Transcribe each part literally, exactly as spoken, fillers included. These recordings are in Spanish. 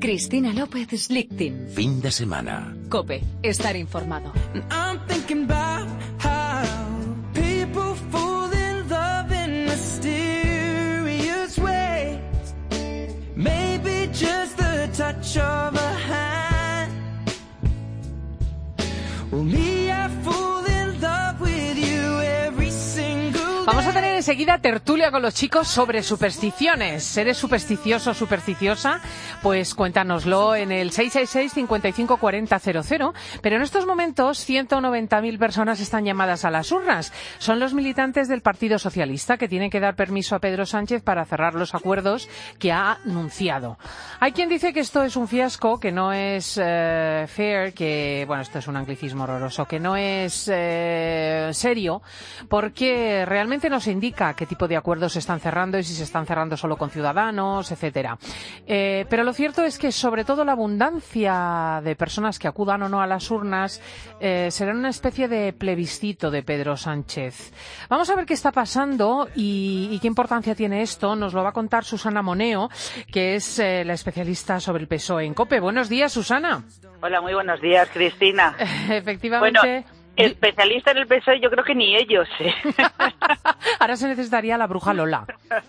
Cristina López Slichting. Fin de semana. COPE. Estar informado. I'm thinking about how people fall in love in mysterious ways. Maybe just the touch of a hand. Well, me, I fall in love with you every single day. Vamos a tener enseguida tertulia con los chicos sobre supersticiones. ¿Eres supersticioso o supersticiosa? Pues cuéntanoslo en el seis seis seis, cinco cinco cuatro cero cero cero. Pero en estos momentos ciento noventa mil personas están llamadas a las urnas. Son los militantes del Partido Socialista que tienen que dar permiso a Pedro Sánchez para cerrar los acuerdos que ha anunciado. Hay quien dice que esto es un fiasco, que no es eh, fair, que, bueno, esto es un anglicismo horroroso, que no es eh, serio, porque realmente nos indica qué tipo de acuerdos se están cerrando y si se están cerrando solo con Ciudadanos, etcétera. Eh, pero lo cierto es que, sobre todo, la abundancia de personas que acudan o no a las urnas eh, será una especie de plebiscito de Pedro Sánchez. Vamos a ver qué está pasando y, y qué importancia tiene esto. Nos lo va a contar Susana Moneo, que es eh, la especialista sobre el P S O E en COPE. Buenos días, Susana. Hola, muy buenos días, Cristina. Efectivamente. Bueno, especialista en el P S O E yo creo que ni ellos. ¿eh? Ahora se necesitaría la bruja Lola.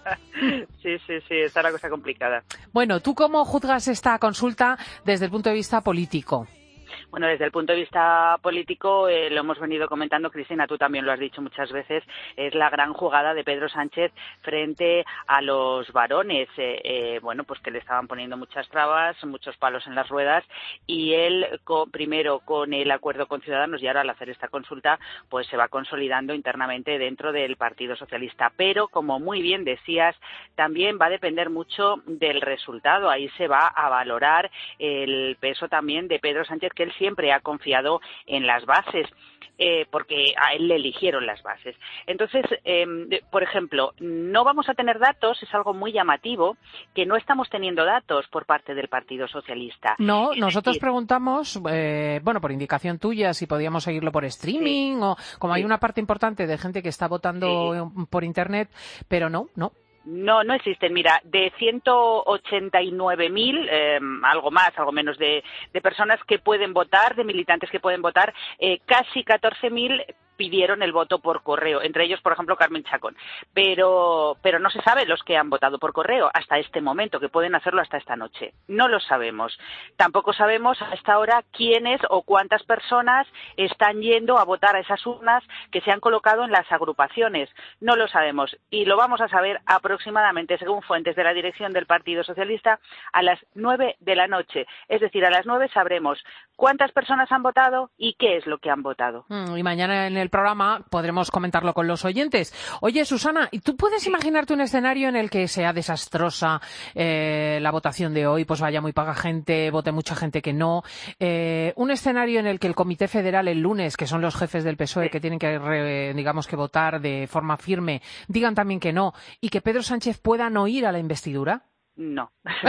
Sí, sí, sí, está la cosa complicada. Bueno, ¿tú cómo juzgas esta consulta desde el punto de vista político? Bueno, desde el punto de vista político, eh, lo hemos venido comentando, Cristina, tú también lo has dicho muchas veces, es la gran jugada de Pedro Sánchez frente a los varones, eh, eh, bueno, pues que le estaban poniendo muchas trabas, muchos palos en las ruedas, y él, con, primero con el acuerdo con Ciudadanos y ahora al hacer esta consulta, pues se va consolidando internamente dentro del Partido Socialista. Pero, como muy bien decías, también va a depender mucho del resultado. Ahí se va a valorar el peso también de Pedro Sánchez, que él siempre ha confiado en las bases, eh, porque a él le eligieron las bases. Entonces, eh, por ejemplo, no vamos a tener datos, es algo muy llamativo, que no estamos teniendo datos por parte del Partido Socialista. No, es nosotros decir, preguntamos, eh, bueno, por indicación tuya, si podíamos seguirlo por streaming, sí, o como hay sí. una parte importante de gente que está votando sí. por internet, pero no, no. No, no existen. Mira, de ciento ochenta y nueve mil, eh, algo más, algo menos de, de personas que pueden votar, de militantes que pueden votar, eh, casi catorce mil pidieron el voto por correo, entre ellos, por ejemplo, Carmen Chacón. Pero, pero no se sabe los que han votado por correo hasta este momento, que pueden hacerlo hasta esta noche. No lo sabemos. Tampoco sabemos a esta hora quiénes o cuántas personas están yendo a votar a esas urnas que se han colocado en las agrupaciones. No lo sabemos. Y lo vamos a saber aproximadamente, según fuentes de la dirección del Partido Socialista, a las nueve de la noche. Es decir, a las nueve sabremos cuántas personas han votado y qué es lo que han votado. Mm, y mañana en el programa podremos comentarlo con los oyentes. Oye, Susana, ¿tú puedes imaginarte un escenario en el que sea desastrosa eh, la votación de hoy, pues vaya muy poca gente, vote mucha gente que no? Eh, un escenario en el que el Comité Federal el lunes, que son los jefes del P S O E que tienen que, re, digamos, que votar de forma firme, digan también que no, y que Pedro Sánchez pueda no ir a la investidura? No.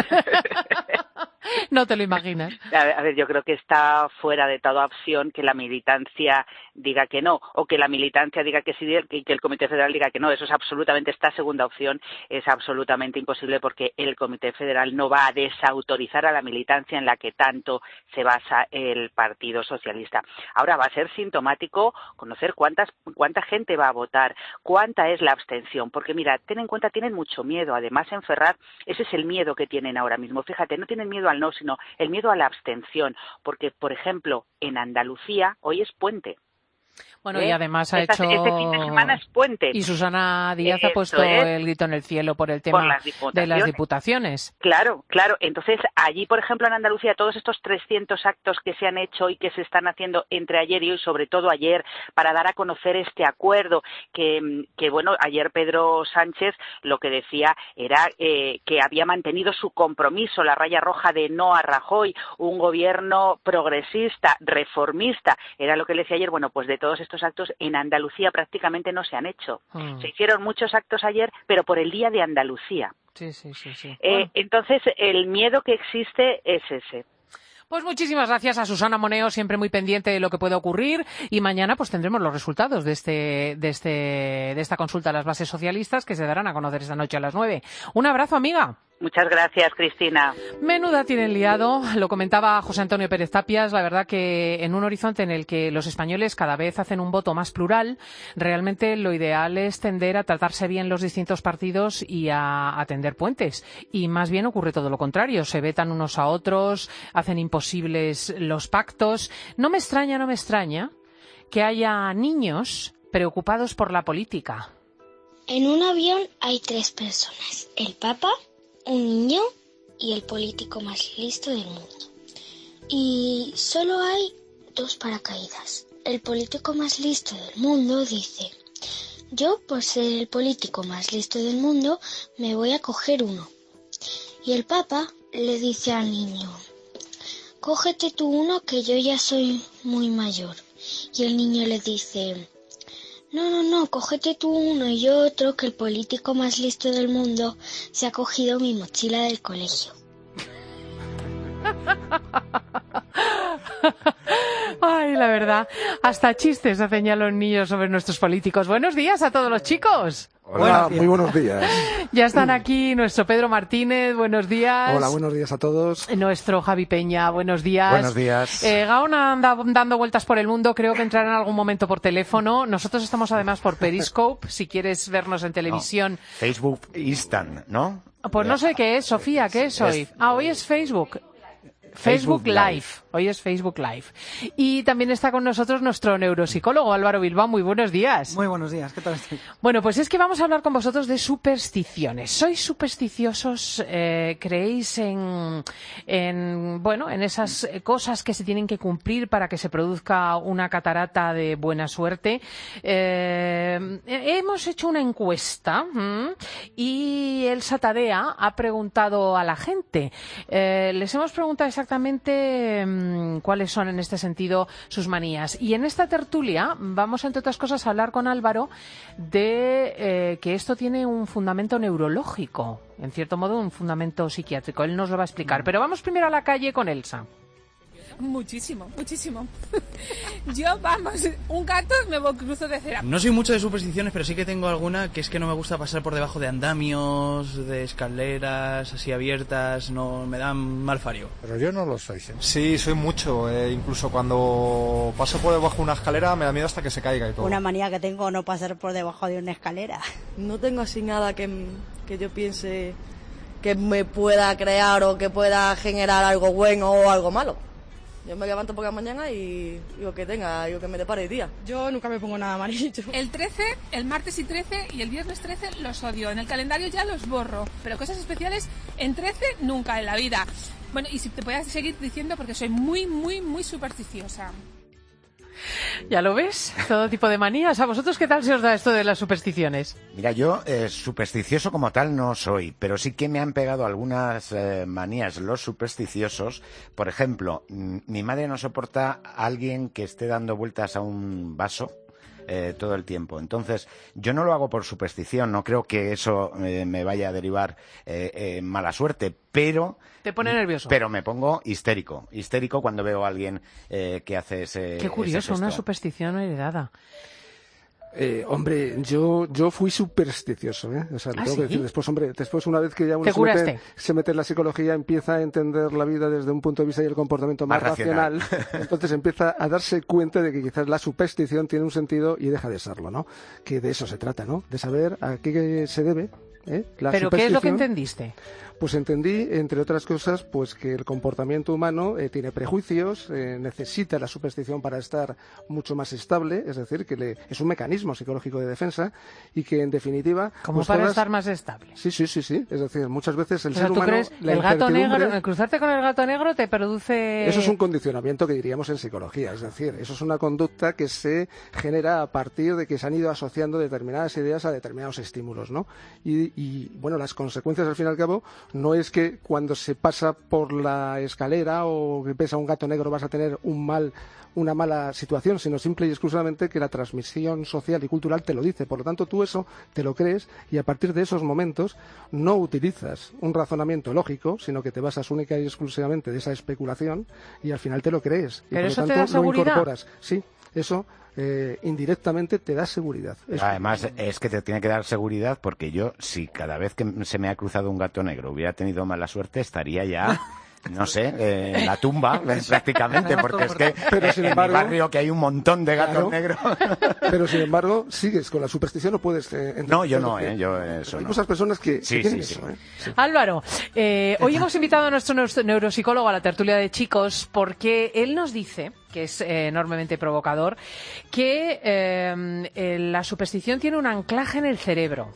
No te lo imaginas. A ver, a ver, yo creo que está fuera de toda opción que la militancia diga que no, o que la militancia diga que sí y que el Comité Federal diga que no. Eso es absolutamente, esta segunda opción es absolutamente imposible, porque el Comité Federal no va a desautorizar a la militancia en la que tanto se basa el Partido Socialista. Ahora va a ser sintomático conocer cuántas, cuánta gente va a votar, cuánta es la abstención, porque mira, ten en cuenta, tienen mucho miedo, además en Ferraz, ese es el miedo que tienen ahora mismo. Fíjate, no tienen miedo al no, sino el miedo a la abstención, porque, por ejemplo, en Andalucía hoy es puente. Bueno, ¿Eh? y además ha Esta, hecho... Este fin de semana es puente. Y Susana Díaz Eso ha puesto es. el grito en el cielo por el tema Por las de las diputaciones. Claro, claro. Entonces, allí, por ejemplo, en Andalucía, todos estos trescientos actos que se han hecho y que se están haciendo entre ayer y hoy, sobre todo ayer, para dar a conocer este acuerdo, que, que bueno, ayer Pedro Sánchez lo que decía era eh, que había mantenido su compromiso, la raya roja de no a Rajoy, un gobierno progresista, reformista, era lo que le decía ayer. Bueno, pues de todos estos actos en Andalucía prácticamente no se han hecho. Mm. Se hicieron muchos actos ayer, pero por el Día de Andalucía. Sí, sí, sí, sí. Eh, bueno. Entonces, el miedo que existe es ese. Pues muchísimas gracias a Susana Moneo, siempre muy pendiente de lo que pueda ocurrir, y mañana pues tendremos los resultados de este de este de esta consulta a las bases socialistas, que se darán a conocer esta noche a las nueve. Un abrazo, amiga. Muchas gracias, Cristina. Menuda tienen liado, lo comentaba José Antonio Pérez Tapias, la verdad que en un horizonte en el que los españoles cada vez hacen un voto más plural, realmente lo ideal es tender a tratarse bien los distintos partidos y a, a tender puentes. Y más bien ocurre todo lo contrario, se vetan unos a otros, hacen imposibles los pactos. No me extraña, no me extraña que haya niños preocupados por la política. En un avión hay tres personas, el Papa, un niño y el político más listo del mundo. Y solo hay dos paracaídas. El político más listo del mundo dice: yo, por ser el político más listo del mundo, me voy a coger uno. Y el Papa le dice al niño: cógete tú uno, que yo ya soy muy mayor. Y el niño le dice: no, no, no, cógete tú uno y yo otro, que el político más listo del mundo se ha cogido mi mochila del colegio. Ay, la verdad, hasta chistes hacen ya los niños sobre nuestros políticos. Buenos días a todos los chicos. Hola, buenos muy buenos días. Ya están aquí nuestro Pedro Martínez, buenos días. Hola, buenos días a todos. Nuestro Javi Peña, buenos días. Buenos días. Eh, Gaona anda dando vueltas por el mundo, creo que entrará en algún momento por teléfono. Nosotros estamos además por Periscope, si quieres vernos en televisión. No, Facebook Instant, ¿no? Pues no sé qué es, Sofía, ¿qué es hoy? Es... Ah, hoy es Facebook. Facebook, Facebook Live. Live. Hoy es Facebook Live. Y también está con nosotros nuestro neuropsicólogo Álvaro Bilbao. Muy buenos días. Muy buenos días. ¿Qué tal estáis? Bueno, pues es que vamos a hablar con vosotros de supersticiones. ¿Sois supersticiosos? Eh, ¿Creéis en, en, bueno, en esas cosas que se tienen que cumplir para que se produzca una catarata de buena suerte? Eh, hemos hecho una encuesta ¿m? y Elsa Tadea ha preguntado a la gente. Eh, les hemos preguntado exactamente Exactamente mmm, cuáles son en este sentido sus manías. Y en esta tertulia vamos, entre otras cosas, a hablar con Álvaro de eh, que esto tiene un fundamento neurológico, en cierto modo un fundamento psiquiátrico. Él nos lo va a explicar. Pero vamos primero a la calle con Elsa. Muchísimo, muchísimo. Yo, vamos, un gato me cruzo de cera. No soy mucho de supersticiones, pero sí que tengo alguna, que es que no me gusta pasar por debajo de andamios, de escaleras así abiertas, no me dan mal fario. Pero yo no lo soy. ¿sí? Sí, soy mucho, eh, incluso cuando paso por debajo de una escalera me da miedo hasta que se caiga y todo. Una manía que tengo, no pasar por debajo de una escalera. No tengo así nada que, que yo piense que me pueda crear o que pueda generar algo bueno o algo malo. Yo me levanto por la mañana y digo que tenga, digo que me depare el día. Yo nunca me pongo nada amarillo. El trece, el martes y trece y el viernes trece los odio. En el calendario ya los borro. Pero cosas especiales en trece nunca en la vida. Bueno, y si te puedes seguir diciendo porque soy muy, muy, muy supersticiosa. ¿Ya lo ves? Todo tipo de manías. ¿A vosotros qué tal se os da esto de las supersticiones? Mira, yo eh, supersticioso como tal no soy, pero sí que me han pegado algunas eh, manías los supersticiosos. Por ejemplo, m- mi madre no soporta a alguien que esté dando vueltas a un vaso eh, todo el tiempo. Entonces, yo no lo hago por superstición, no creo que eso eh, me vaya a derivar eh, eh, mala suerte, pero... Te pone nervioso. Pero me pongo histérico, histérico cuando veo a alguien eh, que hace ese Qué curioso, ese gesto. una superstición heredada. Eh, hombre, yo yo fui supersticioso, ¿eh? O sea, ¿Ah, tengo sí? que decir, después, hombre, después una vez que ya uno ¿Te se mete, curaste? se mete en la psicología, empieza a entender la vida desde un punto de vista y el comportamiento más, Más racional. racional, entonces empieza a darse cuenta de que quizás la superstición tiene un sentido y deja de serlo, ¿no? Que de eso se trata, ¿no? De saber a qué se debe, ¿eh? La ¿Pero qué es lo que superstición. entendiste? Pues entendí, entre otras cosas, pues que el comportamiento humano eh, tiene prejuicios, eh, necesita la superstición para estar mucho más estable, es decir, que le, es un mecanismo psicológico de defensa y que, en definitiva... Como pues para todas... estar más estable. Sí, sí, sí, sí. Es decir, muchas veces el O sea, ser ¿tú humano... crees la el gato incertidumbre- negro, el cruzarte con el gato negro te produce... Eso es un condicionamiento que diríamos en psicología, es decir, eso es una conducta que se genera a partir de que se han ido asociando determinadas ideas a determinados estímulos, ¿no? Y, y bueno, las consecuencias, al fin y al cabo, no es que cuando se pasa por la escalera o que pesa un gato negro vas a tener un mal, una mala situación, sino simple y exclusivamente que la transmisión social y cultural te lo dice. Por lo tanto, tú eso te lo crees y a partir de esos momentos no utilizas un razonamiento lógico, sino que te basas única y exclusivamente de esa especulación y al final te lo crees. Y ¿Pero por eso lo te tanto da lo seguridad? incorporas. Sí. eso eh, indirectamente te da seguridad. Pero además es que te tiene que dar seguridad, porque yo, si cada vez que se me ha cruzado un gato negro hubiera tenido mala suerte, estaría ya... no sé, eh, en la tumba prácticamente, porque es que pero, sin en embargo, mi barrio que hay un montón de gatos claro, negros. Pero sin embargo, sigues con la superstición, no puedes... Eh, no, yo no, eh, yo eso hay no. muchas personas que, sí, que tienen sí, eso. sí. Eh. Sí. Álvaro, eh, hoy hemos invitado a nuestro neuropsicólogo a la tertulia de chicos porque él nos dice, que es eh, enormemente provocador, que eh, eh, la superstición tiene un anclaje en el cerebro.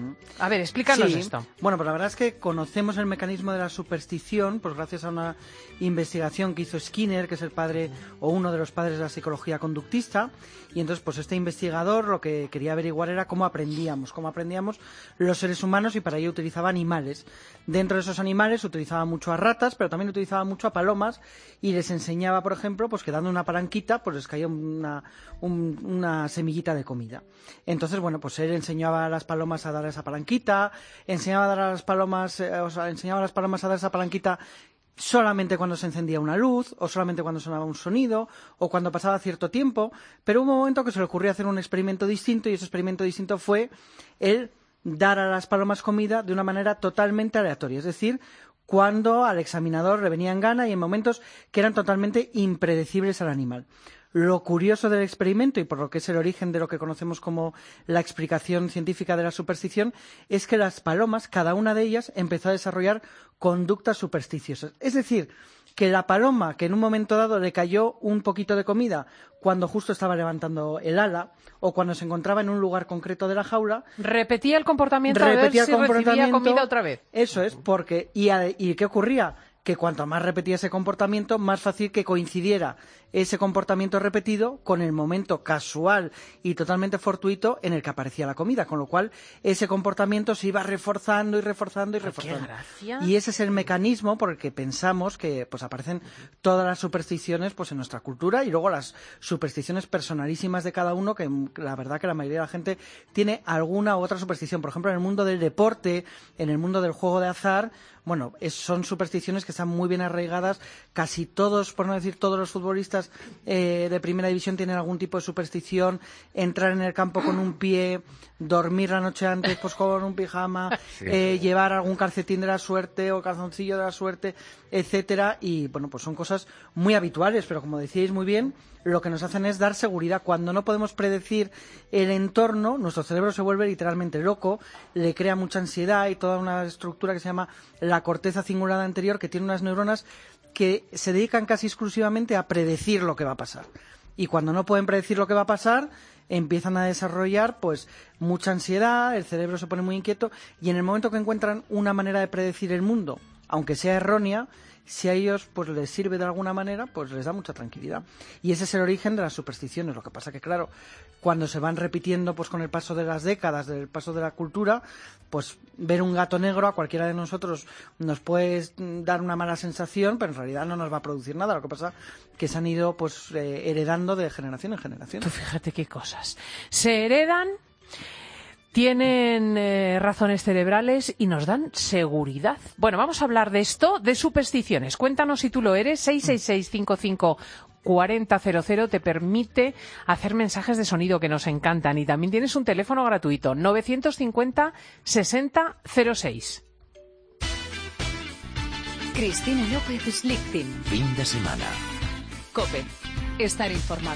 A ver, explícanos sí. esto. Bueno, pues la verdad es que conocemos el mecanismo de la superstición, pues gracias a una investigación que hizo Skinner, que es el padre o uno de los padres de la psicología conductista, y entonces pues este investigador lo que quería averiguar era cómo aprendíamos, cómo aprendíamos los seres humanos, y para ello utilizaba animales. Dentro de esos animales utilizaba mucho a ratas, pero también utilizaba mucho a palomas, y les enseñaba, por ejemplo, pues que dando una palanquita, pues les caía una, un, una semillita de comida. Entonces, bueno, pues él enseñaba a las palomas a dar esa palanquita, enseñaba a dar a las palomas, eh, o sea, enseñaba a las palomas a dar esa palanquita solamente cuando se encendía una luz, o solamente cuando sonaba un sonido, o cuando pasaba cierto tiempo, pero hubo un momento que se le ocurrió hacer un experimento distinto, y ese experimento distinto fue el dar a las palomas comida de una manera totalmente aleatoria, es decir, cuando al examinador le venía en gana y en momentos que eran totalmente impredecibles al animal. Lo curioso del experimento, y por lo que es el origen de lo que conocemos como la explicación científica de la superstición, es que las palomas, cada una de ellas, empezó a desarrollar conductas supersticiosas. Es decir, que la paloma que en un momento dado le cayó un poquito de comida cuando justo estaba levantando el ala, o cuando se encontraba en un lugar concreto de la jaula, repetía el comportamiento repetía a ver si el comportamiento, recibía comida otra vez. Eso es, porque ¿y, a, y qué ocurría? Que cuanto más repetía ese comportamiento, más fácil que coincidiera ese comportamiento repetido con el momento casual y totalmente fortuito en el que aparecía la comida, con lo cual ese comportamiento se iba reforzando y reforzando y reforzando. ¡Qué gracia! Y ese es el mecanismo por el que pensamos que pues aparecen todas las supersticiones pues en nuestra cultura, y luego las supersticiones personalísimas de cada uno, que la verdad que la mayoría de la gente tiene alguna u otra superstición. Por ejemplo, en el mundo del deporte, en el mundo del juego de azar, bueno, es, son supersticiones que están muy bien arraigadas. Casi todos, por no decir todos los futbolistas eh, de primera división tienen algún tipo de superstición. Entrar en el campo con un pie, dormir la noche antes pues con un pijama, sí. eh, llevar algún calcetín de la suerte o calzoncillo de la suerte, etcétera. Y bueno, pues son cosas muy habituales, pero como decíais muy bien, lo que nos hacen es dar seguridad. Cuando no podemos predecir el entorno, nuestro cerebro se vuelve literalmente loco, le crea mucha ansiedad y toda una estructura que se llama la corteza cingulada anterior, que tiene unas neuronas que se dedican casi exclusivamente a predecir lo que va a pasar. Y cuando no pueden predecir lo que va a pasar, empiezan a desarrollar pues mucha ansiedad, el cerebro se pone muy inquieto, y en el momento que encuentran una manera de predecir el mundo, aunque sea errónea, si a ellos pues les sirve de alguna manera, pues les da mucha tranquilidad. Y ese es el origen de las supersticiones. Lo que pasa que, claro, cuando se van repitiendo pues con el paso de las décadas, del paso de la cultura, pues ver un gato negro a cualquiera de nosotros nos puede dar una mala sensación, pero en realidad no nos va a producir nada. Lo que pasa que se han ido pues eh, heredando de generación en generación. Tú fíjate qué cosas. Se heredan, tienen eh, razones cerebrales y nos dan seguridad. Bueno, vamos a hablar de esto, de supersticiones. Cuéntanos si tú lo eres. seis seis seis, cinco cinco, cuatro cero cero cero te permite hacer mensajes de sonido que nos encantan, y también tienes un teléfono gratuito, novecientos cincuenta, sesenta, cero seis. Cristina López Slichting. Fin de semana. COPE. Estar informado.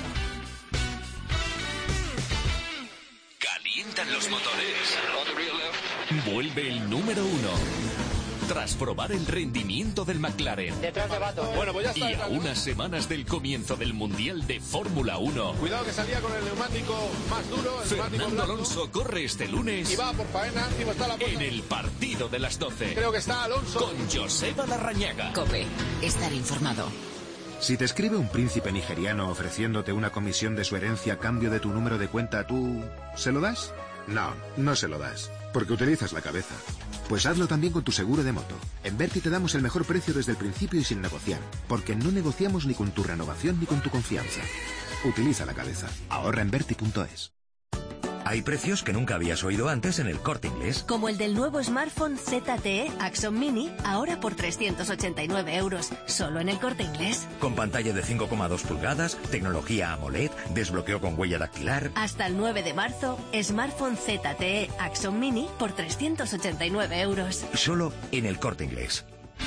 Calientan los motores. Vuelve el número uno. Tras probar el rendimiento del McLaren. Detrás de Bato. Bueno, pues ya está. Y a unas semanas del comienzo del Mundial de Fórmula uno. Cuidado que salía con el neumático más duro. El Fernando Alonso corre este lunes. Y va por faena. Está la en el partido de las doce. Creo que está Alonso. Con Joseba Larrañaga. COPE. Estar informado. Si te escribe un príncipe nigeriano ofreciéndote una comisión de su herencia a cambio de tu número de cuenta, ¿tú se lo das? No, no se lo das, porque utilizas la cabeza. Pues hazlo también con tu seguro de moto. En Verti te damos el mejor precio desde el principio y sin negociar, porque no negociamos ni con tu renovación ni con tu confianza. Utiliza la cabeza. Ahorra en Verti punto es. Hay precios que nunca habías oído antes en El Corte Inglés. Como el del nuevo smartphone Z T E Axon Mini, ahora por trescientos ochenta y nueve euros, solo en El Corte Inglés. Con pantalla de cinco coma dos pulgadas, tecnología AMOLED, desbloqueo con huella dactilar. Hasta el nueve de marzo, smartphone Z T E Axon Mini por trescientos ochenta y nueve euros. Solo en El Corte Inglés.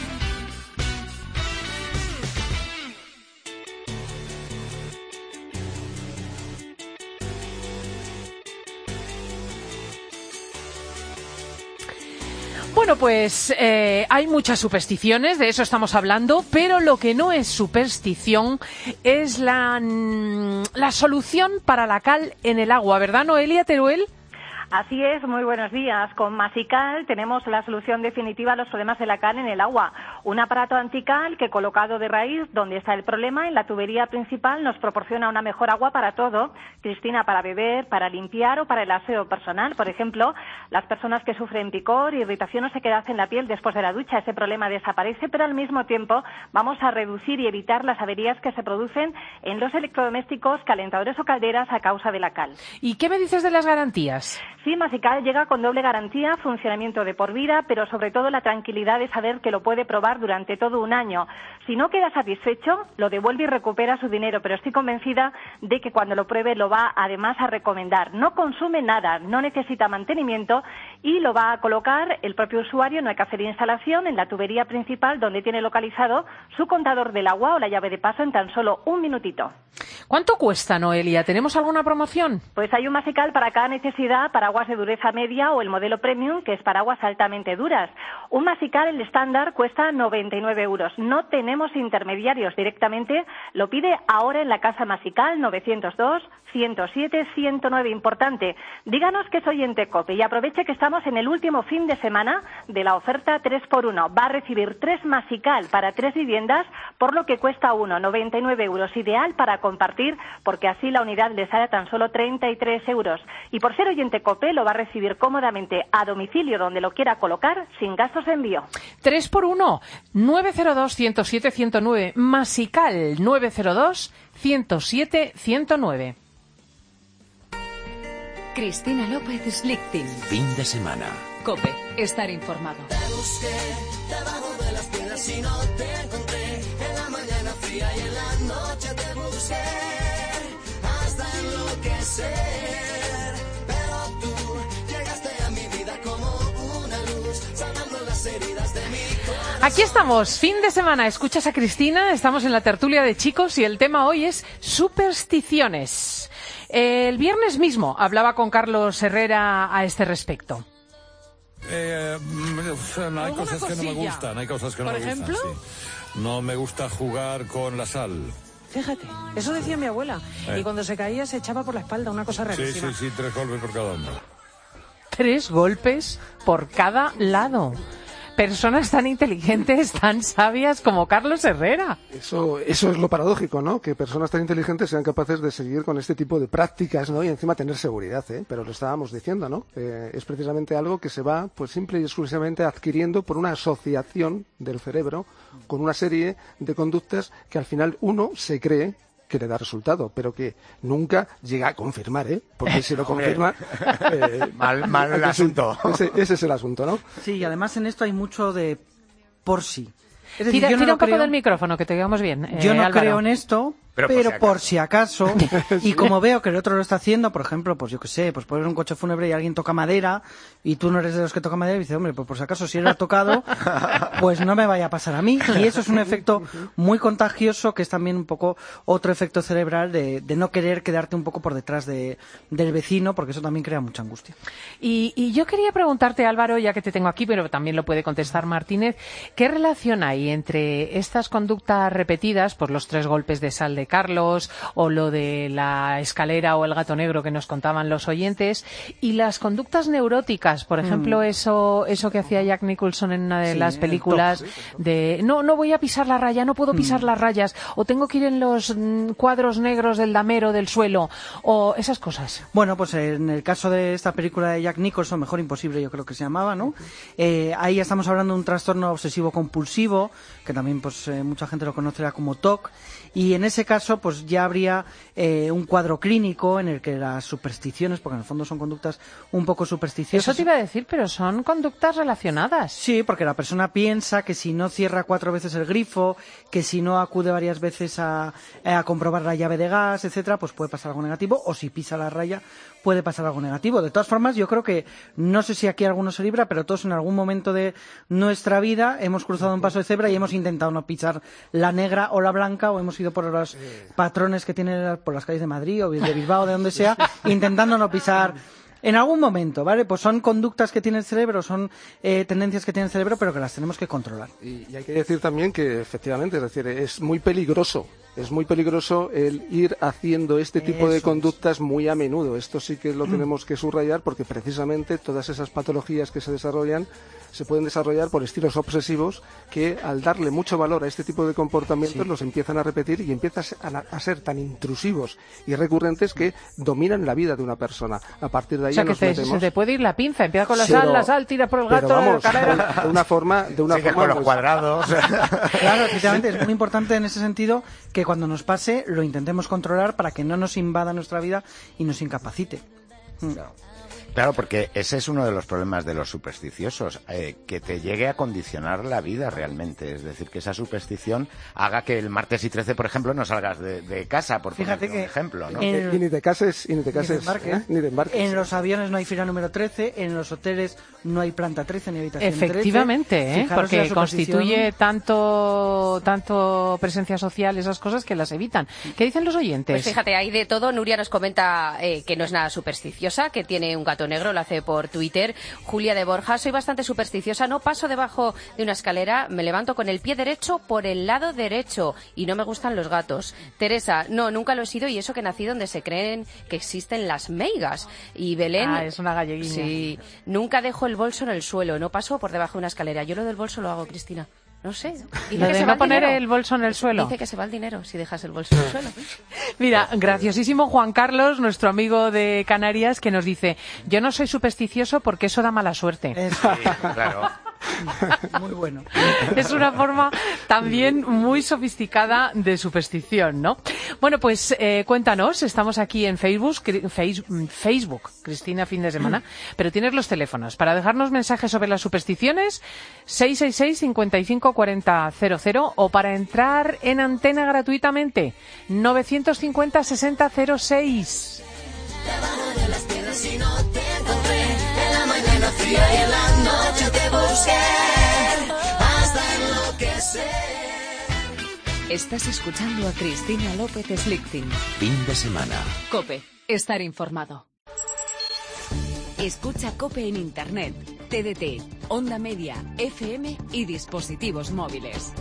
Bueno, pues eh, hay muchas supersticiones, de eso estamos hablando, pero lo que no es superstición es la, la solución para la cal en el agua, ¿verdad, Noelia Teruel? Así es, muy buenos días. Con Masical tenemos la solución definitiva a los problemas de la cal en el agua. Un aparato antical que, colocado de raíz donde está el problema, en la tubería principal, nos proporciona una mejor agua para todo. Cristina, para beber, para limpiar o para el aseo personal. Por ejemplo, las personas que sufren picor, irritación o sequedad en la piel después de la ducha, ese problema desaparece, pero al mismo tiempo vamos a reducir y evitar las averías que se producen en los electrodomésticos, calentadores o calderas a causa de la cal. ¿Y qué me dices de las garantías? Sí, Masical llega con doble garantía, funcionamiento de por vida, pero sobre todo la tranquilidad de saber que lo puede probar durante todo un año. Si no queda satisfecho, lo devuelve y recupera su dinero, pero estoy convencida de que cuando lo pruebe lo va además a recomendar. No consume nada, no necesita mantenimiento y lo va a colocar el propio usuario, no hay que hacer instalación, en la tubería principal donde tiene localizado su contador del agua o la llave de paso en tan solo un minutito. ¿Cuánto cuesta, Noelia? ¿Tenemos alguna promoción? Pues hay un Masical para cada necesidad, para aguas de dureza media o el modelo premium, que es para aguas altamente duras. Un Masical, el estándar, cuesta noventa y nueve euros. No tenemos intermediarios, directamente lo pide ahora en la casa Masical, novecientos dos, ciento siete, ciento nueve. Importante, díganos que es oyente COPE y aproveche que estamos en el último fin de semana de la oferta tres por uno. Va a recibir tres Masical para tres viviendas, por lo que cuesta uno, noventa y nueve euros. Ideal para compartir, porque así la unidad le sale a tan solo treinta y tres euros. Y por ser oyente COPE, lo va a recibir cómodamente a domicilio donde lo quiera colocar, sin gastos de envío. tres por uno, nueve cero dos, ciento siete, ciento nueve. Masical, nueve cero dos, ciento siete, ciento nueve. Cristina López Slichting. Fin de semana. COPE, estar informado. Te busqué debajo de las piedras y no te encontré. En la mañana fría y en la noche te busqué hasta enloquecer. Pero tú llegaste a mi vida como una luz, sanando las heridas de mi corazón. Aquí estamos, fin de semana. Escuchas a Cristina, estamos en la tertulia de chicos y el tema hoy es supersticiones. El viernes mismo hablaba con Carlos Herrera a este respecto. Eh, no, hay cosas que no me gustan, hay cosas que no me gustan. ¿Por ejemplo? Sí. No me gusta jugar con la sal. Fíjate, eso decía mi abuela. Eh. Y cuando se caía se echaba por la espalda, una cosa rarísima. Sí, sí, sí, tres golpes por cada hombro. Tres golpes por cada lado. Personas tan inteligentes, tan sabias como Carlos Herrera. Eso, eso es lo paradójico, ¿no? Que personas tan inteligentes sean capaces de seguir con este tipo de prácticas, ¿no? Y encima tener seguridad, ¿eh? Pero lo estábamos diciendo, ¿no? Eh, es precisamente algo que se va, pues simple y exclusivamente adquiriendo por una asociación del cerebro con una serie de conductas que al final uno se cree que le da resultado, pero que nunca llega a confirmar, ¿eh? Porque si lo confirma... Eh, mal mal el asunto. Ese, ese es el asunto, ¿no? Sí, y además en esto hay mucho de por sí. Es decir, tira yo no tira un creo... poco del micrófono, que te oigamos bien. Eh, yo no Álvaro. creo en esto, pero, pero por si acaso, por si acaso y como veo que el otro lo está haciendo, por ejemplo, pues yo qué sé, pues poner un coche fúnebre y alguien toca madera y tú no eres de los que toca madera y dices, hombre, pues por si acaso si él ha tocado, pues no me vaya a pasar a mí. Y eso es un efecto muy contagioso, que es también un poco otro efecto cerebral de, de no querer quedarte un poco por detrás de, del vecino, porque eso también crea mucha angustia. Y, y yo quería preguntarte, Álvaro, ya que te tengo aquí, pero también lo puede contestar Martínez, ¿qué relación hay entre estas conductas repetidas, por los tres golpes de sal de Carlos, o lo de la escalera o el gato negro que nos contaban los oyentes, y las conductas neuróticas? Por ejemplo, mm. eso eso que hacía Jack Nicholson en una de sí, las películas, de no no voy a pisar la raya, no puedo pisar mm. las rayas, o tengo que ir en los mm, cuadros negros del damero del suelo, o esas cosas. Bueno, pues en el caso de esta película de Jack Nicholson, Mejor Imposible yo creo que se llamaba, ¿no? Eh, ahí ya estamos hablando de un trastorno obsesivo compulsivo, que también pues eh, mucha gente lo conocerá como T O C, y en ese caso, pues ya habría eh, un cuadro clínico en el que las supersticiones, porque en el fondo son conductas un poco supersticiosas. Eso te iba a decir, pero son conductas relacionadas. Sí, porque la persona piensa que si no cierra cuatro veces el grifo, que si no acude varias veces a, a comprobar la llave de gas, etcétera, pues puede pasar algo negativo, o si pisa la raya puede pasar algo negativo. De todas formas, yo creo que, no sé si aquí alguno se libra, pero todos en algún momento de nuestra vida hemos cruzado un paso de cebra y hemos intentado no pisar la negra o la blanca, o hemos ido por los patrones que tienen por las calles de Madrid o de Bilbao, de donde sea, intentando no pisar. En algún momento, ¿vale? Pues son conductas que tiene el cerebro, son eh, tendencias que tiene el cerebro, pero que las tenemos que controlar. Y, y hay que decir también que, efectivamente, es decir, es muy peligroso. Es muy peligroso el ir haciendo este tipo Eso de es. conductas muy a menudo. Esto sí que lo Mm. tenemos que subrayar porque precisamente todas esas patologías que se desarrollan se pueden desarrollar por estilos obsesivos que al darle mucho valor a este tipo de comportamientos Sí. los empiezan a repetir y empiezan a, a ser tan intrusivos y recurrentes que dominan la vida de una persona. A partir de ahí O sea, ya que nos te- metemos... se te puede ir la pinza, empieza con la Pero- sal, la sal, tira por el gato, pero vamos, la carrera. de una forma... De una Sigue forma con los pues, cuadrados. Claro, efectivamente, es muy importante en ese sentido que cuando nos pase lo intentemos controlar para que no nos invada nuestra vida y nos incapacite. Mm. Claro, porque ese es uno de los problemas de los supersticiosos, eh, que te llegue a condicionar la vida realmente. Es decir, que esa superstición haga que el martes y trece, por ejemplo, no salgas de, de casa, por Fíjate ponerte un que ejemplo, ¿no? en- y ni te cases, y ni te Ni cases, de embarque. ¿eh? Ni de embarques. En los aviones no hay fila número trece, en los hoteles no hay planta trece ni habitación trece. Efectivamente, ¿eh? Fijaros Porque la superstición. constituye tanto, tanto presencia social, esas cosas que las evitan. ¿Qué dicen los oyentes? Pues fíjate, hay de todo. Nuria nos comenta eh, que no es nada supersticiosa, que tiene un gato negro, lo hace por Twitter. Julia de Borja, soy bastante supersticiosa, no paso debajo de una escalera, me levanto con el pie derecho por el lado derecho y no me gustan los gatos. Teresa, no, nunca lo he sido y eso que nací donde se creen que existen las meigas. Y Belén... Ah, es una galleguina. Sí, nunca dejo el bolso en el suelo, no paso por debajo de una escalera. Yo lo del bolso lo hago, Cristina. No sé. Dice Lo que de se no va el poner dinero. el bolso en el suelo. Dice que se va el dinero si dejas el bolso en el suelo. Mira, graciosísimo Juan Carlos, nuestro amigo de Canarias, que nos dice, yo no soy supersticioso porque eso da mala suerte. Claro. Muy bueno. Es una forma también muy sofisticada de superstición, ¿no? Bueno, pues eh, cuéntanos, estamos aquí en Facebook, cri- face- Facebook, Cristina, fin de semana, pero tienes los teléfonos para dejarnos mensajes sobre las supersticiones, seis seis seis, cinco cinco cuatro cero cero cero, o para entrar en antena gratuitamente, novecientos cincuenta, sesenta cero seis. Debajo de las piedras y no te encontré. En la mañana fría y en la noche te busqué. Hasta enloquecer. Estás escuchando a Cristina López Slichting. Fin de semana. COPE. Estar informado. Escucha COPE en Internet, T D T, Onda Media, F M y dispositivos móviles.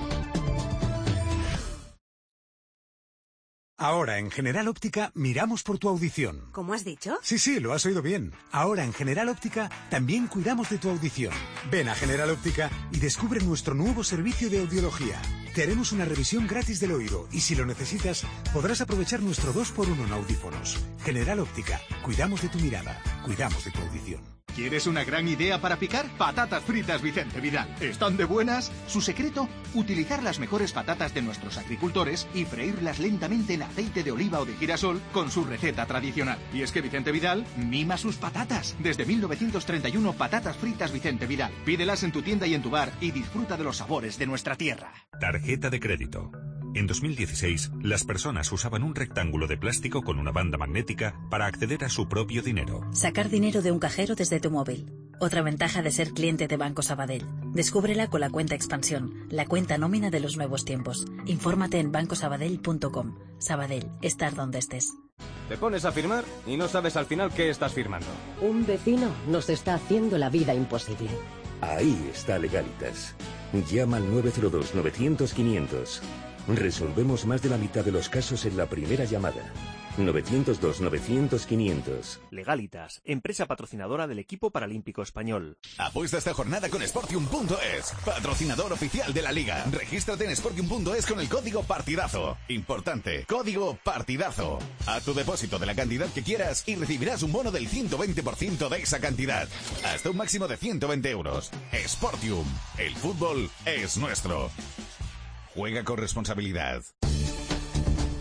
Ahora en General Óptica miramos por tu audición. ¿Cómo has dicho? Sí, sí, lo has oído bien. Ahora en General Óptica también cuidamos de tu audición. Ven a General Óptica y descubre nuestro nuevo servicio de audiología. Te haremos una revisión gratis del oído y si lo necesitas podrás aprovechar nuestro dos por uno en audífonos. General Óptica, cuidamos de tu mirada, cuidamos de tu audición. ¿Quieres una gran idea para picar? Patatas fritas Vicente Vidal. ¿Están de buenas? Su secreto, utilizar las mejores patatas de nuestros agricultores y freírlas lentamente en aceite de oliva o de girasol con su receta tradicional. Y es que Vicente Vidal mima sus patatas. Desde mil novecientos treinta y uno, patatas fritas Vicente Vidal. Pídelas en tu tienda y en tu bar y disfruta de los sabores de nuestra tierra. Tarjeta de crédito. En dos mil dieciséis, las personas usaban un rectángulo de plástico con una banda magnética para acceder a su propio dinero. Sacar dinero de un cajero desde tu móvil. Otra ventaja de ser cliente de Banco Sabadell. Descúbrela con la cuenta Expansión, la cuenta nómina de los nuevos tiempos. Infórmate en banco sabadell punto com. Sabadell, estar donde estés. Te pones a firmar y no sabes al final qué estás firmando. Un vecino nos está haciendo la vida imposible. Ahí está Legalitas. Llama al nueve cero dos, novecientos, quinientos. Resolvemos más de la mitad de los casos en la primera llamada. novecientos dos, novecientos, quinientos. Legalitas, empresa patrocinadora del equipo paralímpico español. Apuesta esta jornada con Sportium punto es, patrocinador oficial de la Liga. Regístrate en Sportium punto es con el código partidazo. Importante, código partidazo. Haz tu depósito de la cantidad que quieras y recibirás un bono del ciento veinte por ciento de esa cantidad. Hasta un máximo de ciento veinte euros. Sportium, el fútbol es nuestro. Juega con responsabilidad.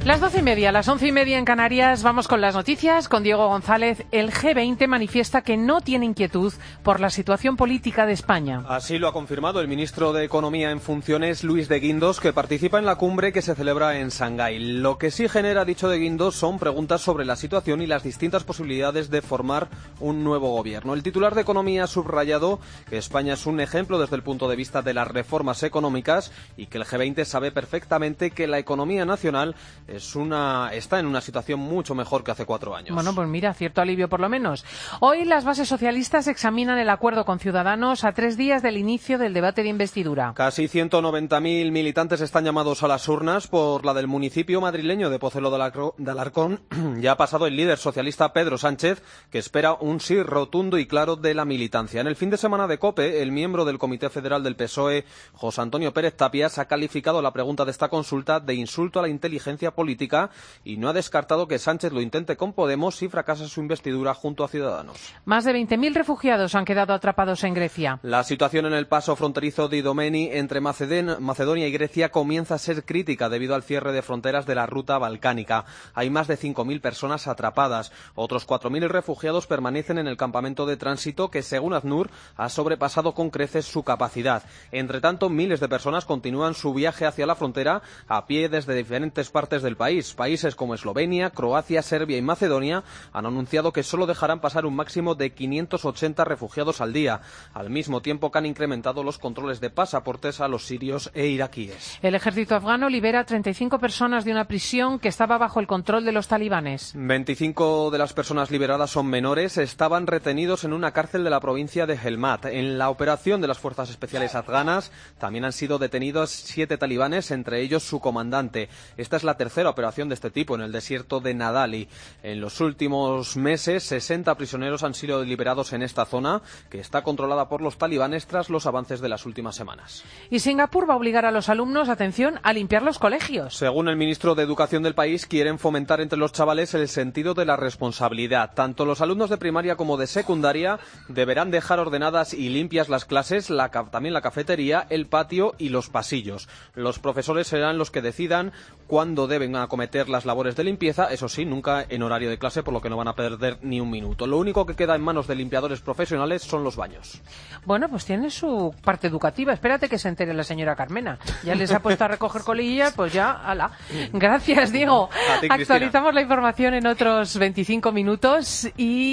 Las doce y media, las once y media en Canarias, vamos con las noticias, con Diego González. El G veinte manifiesta que no tiene inquietud por la situación política de España. Así lo ha confirmado el ministro de Economía en funciones, Luis de Guindos, que participa en la cumbre que se celebra en Shanghái. Lo que sí genera, dicho de Guindos, son preguntas sobre la situación y las distintas posibilidades de formar un nuevo gobierno. El titular de Economía ha subrayado que España es un ejemplo desde el punto de vista de las reformas económicas y que el G veinte sabe perfectamente que la economía nacional es una, está en una situación mucho mejor que hace cuatro años. Bueno, pues mira, cierto alivio por lo menos. Hoy las bases socialistas examinan el acuerdo con Ciudadanos a tres días del inicio del debate de investidura. Casi ciento noventa mil militantes están llamados a las urnas por la del municipio madrileño de Pozuelo de Alarcón. Ya ha pasado el líder socialista Pedro Sánchez, que espera un sí rotundo y claro de la militancia. En el fin de semana de COPE, el miembro del Comité Federal del P S O E, José Antonio Pérez Tapias, ha calificado la pregunta de esta consulta de insulto a la inteligencia política y no ha descartado que Sánchez lo intente con Podemos si fracasa su investidura junto a Ciudadanos. Más de veinte mil refugiados han quedado atrapados en Grecia. La situación en el paso fronterizo de Idomeni entre Macedonia y Grecia comienza a ser crítica debido al cierre de fronteras de la ruta balcánica. Hay más de cinco mil personas atrapadas. Otros cuatro mil refugiados permanecen en el campamento de tránsito que, según ACNUR, ha sobrepasado con creces su capacidad. Entre tanto, miles de personas continúan su viaje hacia la frontera a pie desde diferentes partes del país. Países como Eslovenia, Croacia, Serbia y Macedonia han anunciado que solo dejarán pasar un máximo de quinientos ochenta refugiados al día, al mismo tiempo que han incrementado los controles de pasaportes a los sirios e iraquíes. El ejército afgano libera a treinta y cinco personas de una prisión que estaba bajo el control de los talibanes. veinticinco de las personas liberadas son menores, estaban retenidos en una cárcel de la provincia de Helmand. En la operación de las fuerzas especiales afganas también han sido detenidos siete talibanes, entre ellos su comandante. Esta es la tercera operación de este tipo en el desierto de Nadali. En los últimos meses, sesenta prisioneros han sido liberados en esta zona, que está controlada por los talibanes tras los avances de las últimas semanas. Y Singapur va a obligar a los alumnos, atención, a limpiar los colegios. Según el ministro de Educación del país, quieren fomentar entre los chavales el sentido de la responsabilidad. Tanto los alumnos de primaria como de secundaria deberán dejar ordenadas y limpias las clases, la, también la cafetería, el patio y los pasillos. Los profesores serán los que decidan cuándo deben acometer las labores de limpieza, eso sí, nunca en horario de clase, por lo que no van a perder ni un minuto. Lo único que queda en manos de limpiadores profesionales son los baños. Bueno, pues tiene su parte educativa. Espérate que se entere la señora Carmena. Ya les ha puesto a recoger colillas, pues ya, ala. Gracias, Diego. A ti, actualizamos la información en otros veinticinco minutos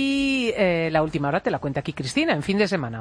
y eh, la última hora te la cuenta aquí Cristina, en fin de semana.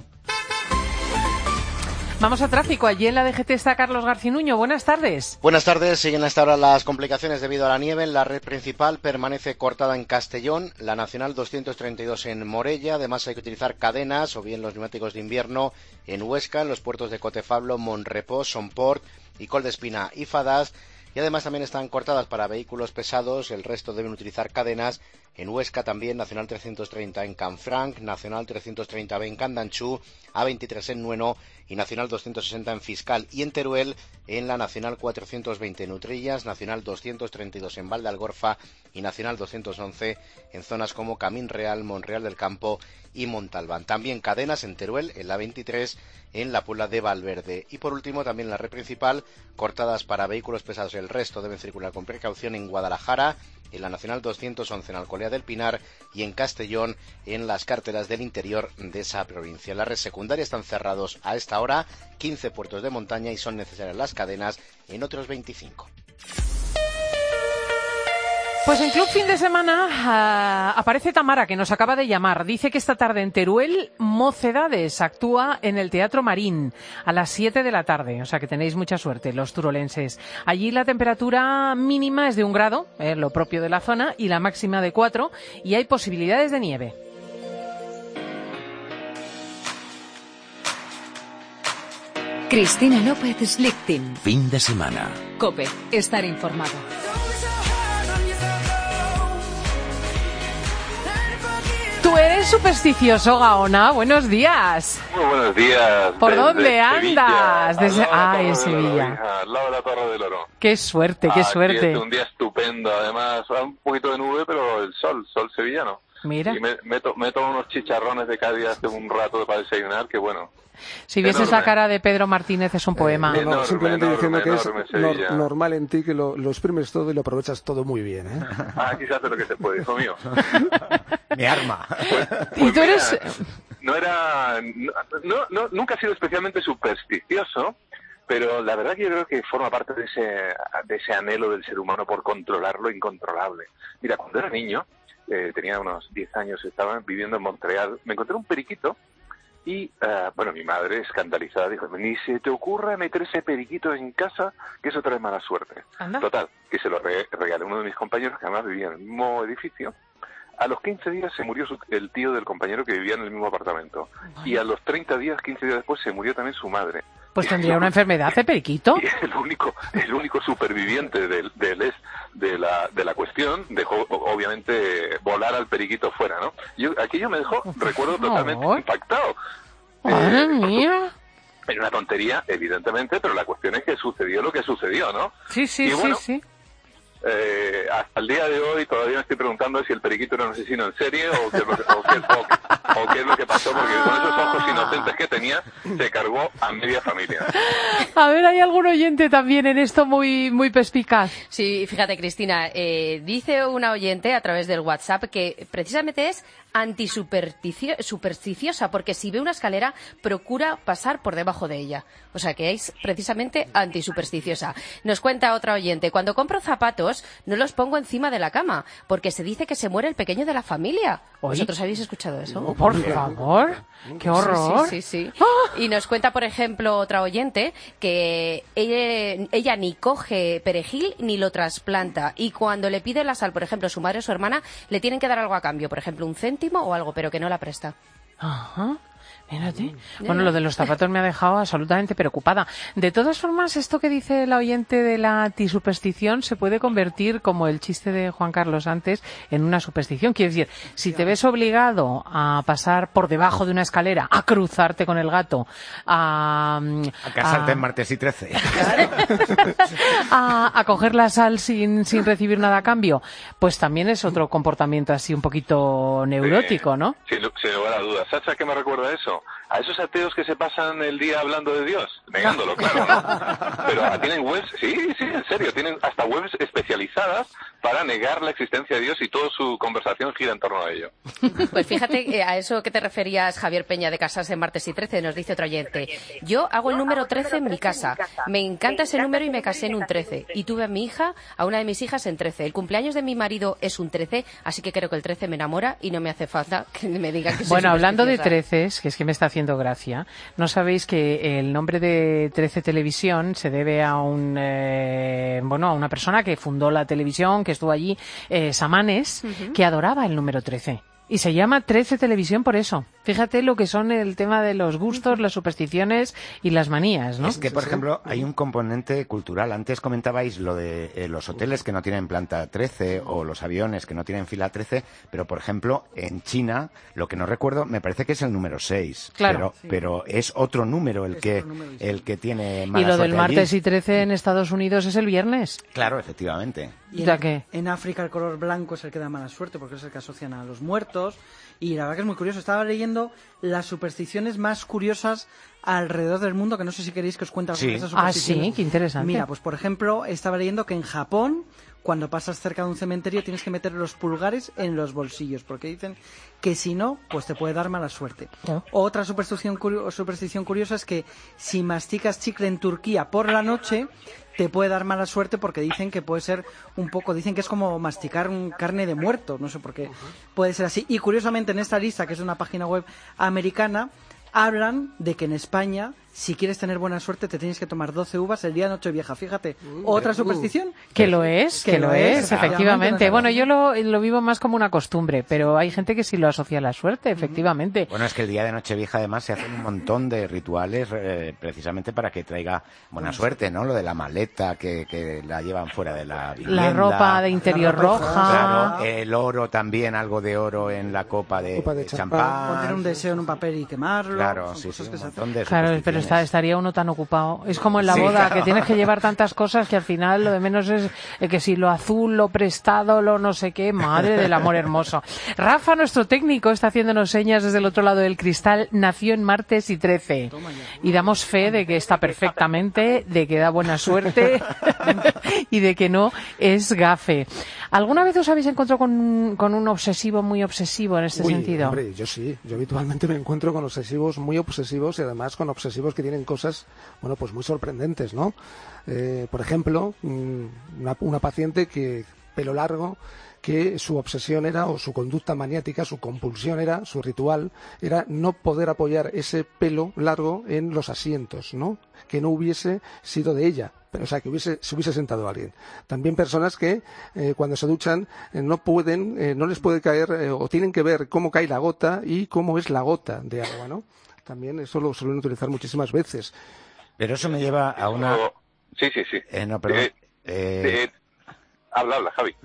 Vamos a tráfico. Allí en la D G T está Carlos Garcinuño. Buenas tardes. Buenas tardes. Siguen hasta ahora las complicaciones debido a la nieve. La red principal permanece cortada en Castellón, la Nacional doscientos treinta y dos en Morella. Además hay que utilizar cadenas o bien los neumáticos de invierno en Huesca, en los puertos de Cotefablo, Monrepós, Somport y Col de Espina y Fadas. Y además también están cortadas para vehículos pesados. El resto deben utilizar cadenas. En Huesca también, Nacional trescientos treinta en Canfranc, Nacional trescientos treinta B en Candanchú, A veintitrés en Nueno y Nacional doscientos sesenta en Fiscal. Y en Teruel, en la Nacional cuatrocientos veinte en Utrillas, Nacional doscientos treinta y dos en Valdealgorfa y Nacional doscientos once en zonas como Camín Real, Monreal del Campo y Montalbán. También cadenas en Teruel, en la veintitrés, en la Puebla de Valverde. Y por último, también la red principal, cortadas para vehículos pesados. El resto deben circular con precaución en Guadalajara, en la Nacional doscientos once en Alcolea del Pinar y en Castellón, en las carreteras del interior de esa provincia. Las redes secundarias están cerrados a esta hora, quince puertos de montaña y son necesarias las cadenas en otros veinticinco. Pues en Club Fin de Semana uh, aparece Tamara, que nos acaba de llamar. Dice que esta tarde en Teruel, Mocedades actúa en el Teatro Marín a las siete de la tarde. O sea que tenéis mucha suerte, los turolenses. Allí la temperatura mínima es de un grado, eh, lo propio de la zona, y la máxima de cuatro, y hay posibilidades de nieve. Cristina López Lichting. Fin de semana. COPE. Estar informado. Tú eres supersticioso, Gaona. Buenos días. Muy buenos días. ¿Por desde dónde Sevilla, andas? Desde... Ah, en Sevilla. Oro, al lado de la Torre del Oro. Qué suerte, qué Aquí suerte. Es un día estupendo. Además, un poquito de nube, pero el sol, sol sevillano. Mira. Y me, me, to, me tomo unos chicharrones de Cádiz hace un rato para desayunar, que bueno. Si vieses enorme. la cara de Pedro Martínez es un poema. No, no, Enorme, simplemente enorme, diciendo que es enorme nor- normal en ti que lo, lo exprimes todo y lo aprovechas todo muy bien, ¿eh? Ah, quizás hace lo que se puede, hijo mío. Mi arma. Pues, pues ¿Y tú mira, eres...? No era... No, no, nunca he sido especialmente supersticioso, pero la verdad que yo creo que forma parte de ese, de ese anhelo del ser humano por controlar lo incontrolable. Mira, cuando era niño, eh, tenía unos diez años, estaba viviendo en Montreal, me encontré un periquito y, uh, bueno, mi madre, escandalizada, dijo, ni se te ocurra meter ese periquito en casa, que eso trae mala suerte. ¿Anda? Total, que se lo re- regalé a uno de mis compañeros que además vivía en el mismo edificio. A los quince días se murió su, el tío del compañero que vivía en el mismo apartamento. Y a los treinta días, quince días después, se murió también su madre. Pues tendría una enfermedad de periquito. Y el único, el único superviviente del, del, de, la, de la cuestión dejó, obviamente, volar al periquito fuera, ¿no? Yo, aquello me dejó, recuerdo, totalmente impactado. ¡Madre Eh, mía! Es una tontería, evidentemente, pero la cuestión es que sucedió lo que sucedió, ¿no? Sí, sí, Y bueno, sí, sí. Eh, hasta el día de hoy todavía me estoy preguntando si el periquito era un asesino en serie o qué es lo que, o qué, o, o qué es lo que pasó, porque con esos ojos inocentes que tenía se cargó a media familia. A ver, hay algún oyente también en esto muy muy perspicaz. Sí, fíjate, Cristina, eh, dice una oyente a través del WhatsApp que precisamente es antisupersticiosa, porque si ve una escalera, procura pasar por debajo de ella. O sea, que es precisamente antisupersticiosa. Nos cuenta otra oyente, cuando compro zapatos, no los pongo encima de la cama, porque se dice que se muere el pequeño de la familia. ¿Oí? ¿Vosotros habéis escuchado eso? Oh, por favor, qué horror. Sí, sí, sí, sí. Y nos cuenta, por ejemplo, otra oyente que ella, ella ni coge perejil ni lo trasplanta, y cuando le pide la sal, por ejemplo, su madre o su hermana, le tienen que dar algo a cambio, por ejemplo, un céntimo o algo, pero que no la presta. Ajá. Mírate. Bueno, lo de los zapatos me ha dejado absolutamente preocupada. De todas formas, esto que dice la oyente de la antisuperstición se puede convertir, como el chiste de Juan Carlos antes, en una superstición. Quiero decir, si te ves obligado a pasar por debajo de una escalera, a cruzarte con el gato, a... A casarte a, en martes y trece. a, a coger la sal sin, sin recibir nada a cambio, pues también es otro comportamiento así un poquito neurótico, ¿no? Sin, sin lugar a dudas. ¿Sabes a qué me recuerda eso? A esos ateos que se pasan el día hablando de Dios, negándolo, claro, ¿no? Pero tienen webs, sí, sí, en serio, tienen hasta webs especializadas para negar la existencia de Dios y toda su conversación gira en torno a ello. Pues fíjate, a eso que te referías, Javier Peña, de casarse en martes y trece, nos dice otro oyente. Yo hago el número trece en mi casa. Me encanta ese número y me casé en un trece. Y tuve a mi hija, a una de mis hijas en trece. El cumpleaños de mi marido es un trece, así que creo que el trece me enamora y no me hace falta que me digan que soy Bueno, hablando de supersticiosa. treces, que es que me está haciendo gracia, ¿no sabéis que el nombre de trece Televisión se debe a un eh, bueno, a una persona que fundó la televisión, que estuvo allí, eh, Samanes, uh-huh. que adoraba el número trece? Y se llama trece Televisión por eso. Fíjate lo que son el tema de los gustos, las supersticiones y las manías, ¿no? Es que, por ejemplo, hay un componente cultural. Antes comentabais lo de eh, los hoteles que no tienen planta trece o los aviones que no tienen fila trece, pero, por ejemplo, en China, lo que no recuerdo, me parece que es el número seis. Claro. Pero, sí. pero es otro número el que el que tiene mala Y lo del suerte martes allí. y trece en Estados Unidos es el viernes. Claro, efectivamente. Y en, ¿Ya qué? En África el color blanco es el que da mala suerte porque es el que asocian a los muertos. Y la verdad que es muy curioso. Estaba leyendo las supersticiones más curiosas alrededor del mundo, que no sé si queréis que os cuente alguna Sí. de esas supersticiones. Ah, sí, qué interesante. Mira, pues por ejemplo, estaba leyendo que en Japón, cuando pasas cerca de un cementerio, tienes que meter los pulgares en los bolsillos, porque dicen que si no, pues te puede dar mala suerte. Oh. Otra superstición, curio- superstición curiosa es que si masticas chicle en Turquía por la noche, te puede dar mala suerte porque dicen que puede ser un poco, dicen que es como masticar un carne de muerto, no sé por qué puede ser así. Y curiosamente en esta lista, que es de una página web americana, hablan de que en España, si quieres tener buena suerte, te tienes que tomar doce uvas el día de Nochevieja. Fíjate, otra superstición. Que lo es, que, Que lo lo es, es, efectivamente. efectivamente. Bueno, yo lo, lo vivo más como una costumbre, pero hay gente que sí lo asocia a la suerte, efectivamente. Bueno, es que el día de Nochevieja además se hacen un montón de rituales eh, precisamente para que traiga buena suerte, ¿no? Lo de la maleta que, que la llevan fuera de la vivienda. La ropa de interior roja. Claro, el oro también, algo de oro en la copa de, Copa de de champán. champán. Poner un deseo en un papel y quemarlo. Claro, son sí, cosas sí, que un se montón de Claro, pero supersticiones. está, estaría uno tan ocupado. Es como en la Sí, boda, claro. que tienes que llevar tantas cosas que al final lo de menos es eh, que si lo azul, lo prestado, lo no sé qué, madre del amor hermoso. Rafa, nuestro técnico, está haciéndonos señas desde el otro lado del cristal. Nació en martes y trece. Y damos fe de que está perfectamente, de que da buena suerte y de que no es gafe. ¿Alguna vez os habéis encontrado con, con un obsesivo muy obsesivo en este Uy, sentido? Hombre, yo sí. Yo habitualmente me encuentro con obsesivos muy obsesivos y además con obsesivos que tienen cosas, bueno, pues muy sorprendentes, ¿no? Eh, por ejemplo, una, una paciente que, pelo largo, que su obsesión era, o su conducta maniática, su compulsión era, su ritual, era no poder apoyar ese pelo largo en los asientos, ¿no? Que no hubiese sido de ella. O sea, que hubiese, se hubiese sentado alguien. También personas que eh, cuando se duchan eh, no pueden, eh, no les puede caer eh, o tienen que ver cómo cae la gota y cómo es la gota de agua, ¿no? También eso lo suelen utilizar muchísimas veces. Pero eso me lleva a una... Sí, sí, sí. Eh, no, perdón. Eh, Eh, eh, habla, habla, Javi.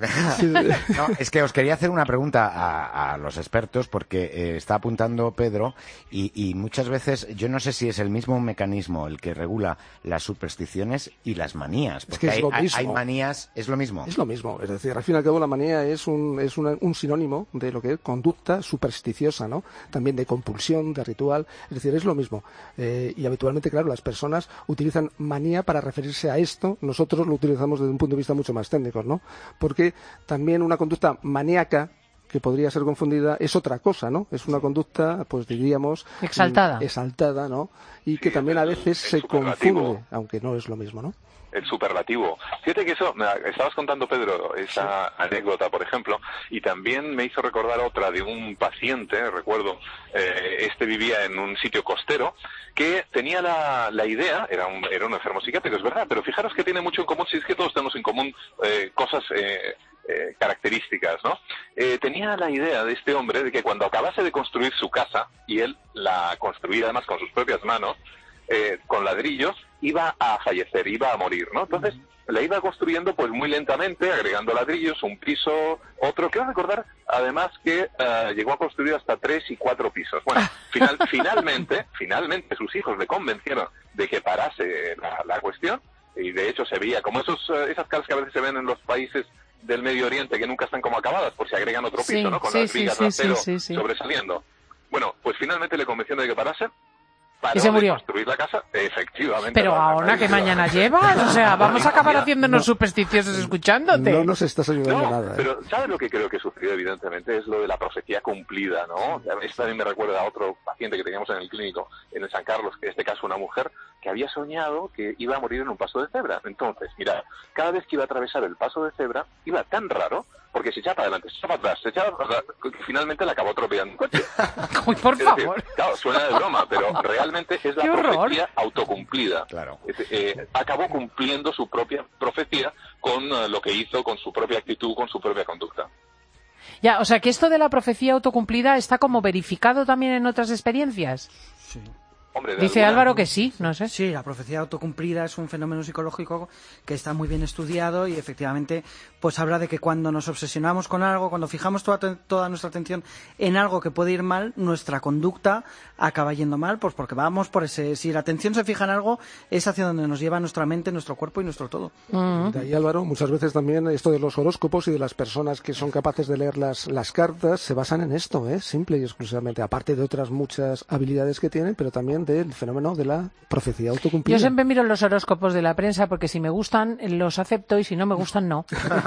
No, es que os quería hacer una pregunta a, a los expertos porque eh, está apuntando Pedro y, y muchas veces yo no sé si es el mismo mecanismo el que regula las supersticiones y las manías. Porque Es que es hay, lo hay- mismo. hay manías, es lo mismo. Es lo mismo, es decir, al fin y al cabo la manía es un, es una- un sinónimo de lo que es conducta supersticiosa, ¿no? También de compulsión, de ritual, es decir, es lo mismo. Eh, y habitualmente, claro, las personas utilizan manía para referirse a esto, nosotros lo utilizamos desde un punto de vista mucho más técnico, ¿no? Porque también una conducta maníaca que podría ser confundida es otra cosa, ¿no? Es una conducta, pues diríamos... Exaltada. mm, Exaltada, ¿no? Y que también a veces se confunde, aunque no es lo mismo, ¿no? El superlativo. Fíjate que eso, me estabas contando, Pedro, esa anécdota, por ejemplo, y también me hizo recordar otra de un paciente, recuerdo, eh, este vivía en un sitio costero, que tenía la, la idea, era un, era un enfermo psiquiátrico, es verdad, pero fijaros que tiene mucho en común, si es que todos tenemos en común eh, cosas... Eh, Eh, características, ¿no? Eh, tenía la idea de este hombre de que cuando acabase de construir su casa, y él la construía además con sus propias manos, eh, con ladrillos, iba a fallecer, iba a morir, ¿no? Entonces, la iba construyendo pues muy lentamente, agregando ladrillos, un piso, otro. Quiero recordar, además, que eh, llegó a construir hasta tres y cuatro pisos. Bueno, final, finalmente, finalmente sus hijos le convencieron de que parase la, la cuestión, y de hecho se veía como esos, eh, esas casas que a veces se ven en los países del Medio Oriente que nunca están como acabadas, por si agregan otro piso, Sí, ¿no? Con sí, las sí, vigas sí, de acero sí, sí, sí. sobresaliendo. Bueno, pues finalmente le convencieron de que parase, paró Y se murió. de construir la casa, efectivamente. Pero la- ahora, ¿qué la- mañana llevas? O sea, vamos a acabar Mira, haciéndonos supersticiosos escuchándote. No nos estás ayudando No, nada, ¿eh? pero ¿sabes lo que creo que sucedió evidentemente? Es lo de la profecía cumplida, ¿no? Esto también me recuerda a otro paciente que teníamos en el clínico, en el San Carlos, que en este caso una mujer, que había soñado que iba a morir en un paso de cebra. Entonces, mira, cada vez que iba a atravesar el paso de cebra, iba tan raro, porque se echaba para adelante, se echaba para atrás, se echaba para atrás, que finalmente le acabó atropellando un coche. Uy, por Es decir, favor. claro, suena de broma, pero realmente es la ¡Qué horror! profecía autocumplida. Claro. Eh, eh, acabó cumpliendo su propia profecía con eh, lo que hizo, con su propia actitud, con su propia conducta. Ya, o sea, que esto de la profecía autocumplida está como verificado también en otras experiencias. Hombre, de Dice alguna- Álvaro que sí, no sé. Sí, la profecía autocumplida es un fenómeno psicológico que está muy bien estudiado y efectivamente pues habla de que cuando nos obsesionamos con algo, cuando fijamos toda, toda nuestra atención en algo que puede ir mal, nuestra conducta acaba yendo mal, pues porque vamos por ese... Si la atención se fija en algo, es hacia donde nos lleva nuestra mente, nuestro cuerpo y nuestro todo. De ahí, Álvaro, muchas veces también esto de los horóscopos y de las personas que son capaces de leer las, las cartas se basan en esto, ¿eh? Simple y exclusivamente, aparte de otras muchas habilidades que tienen, pero también del fenómeno de la profecía autocumplida. Yo siempre miro los horóscopos de la prensa porque si me gustan los acepto y si no me gustan no.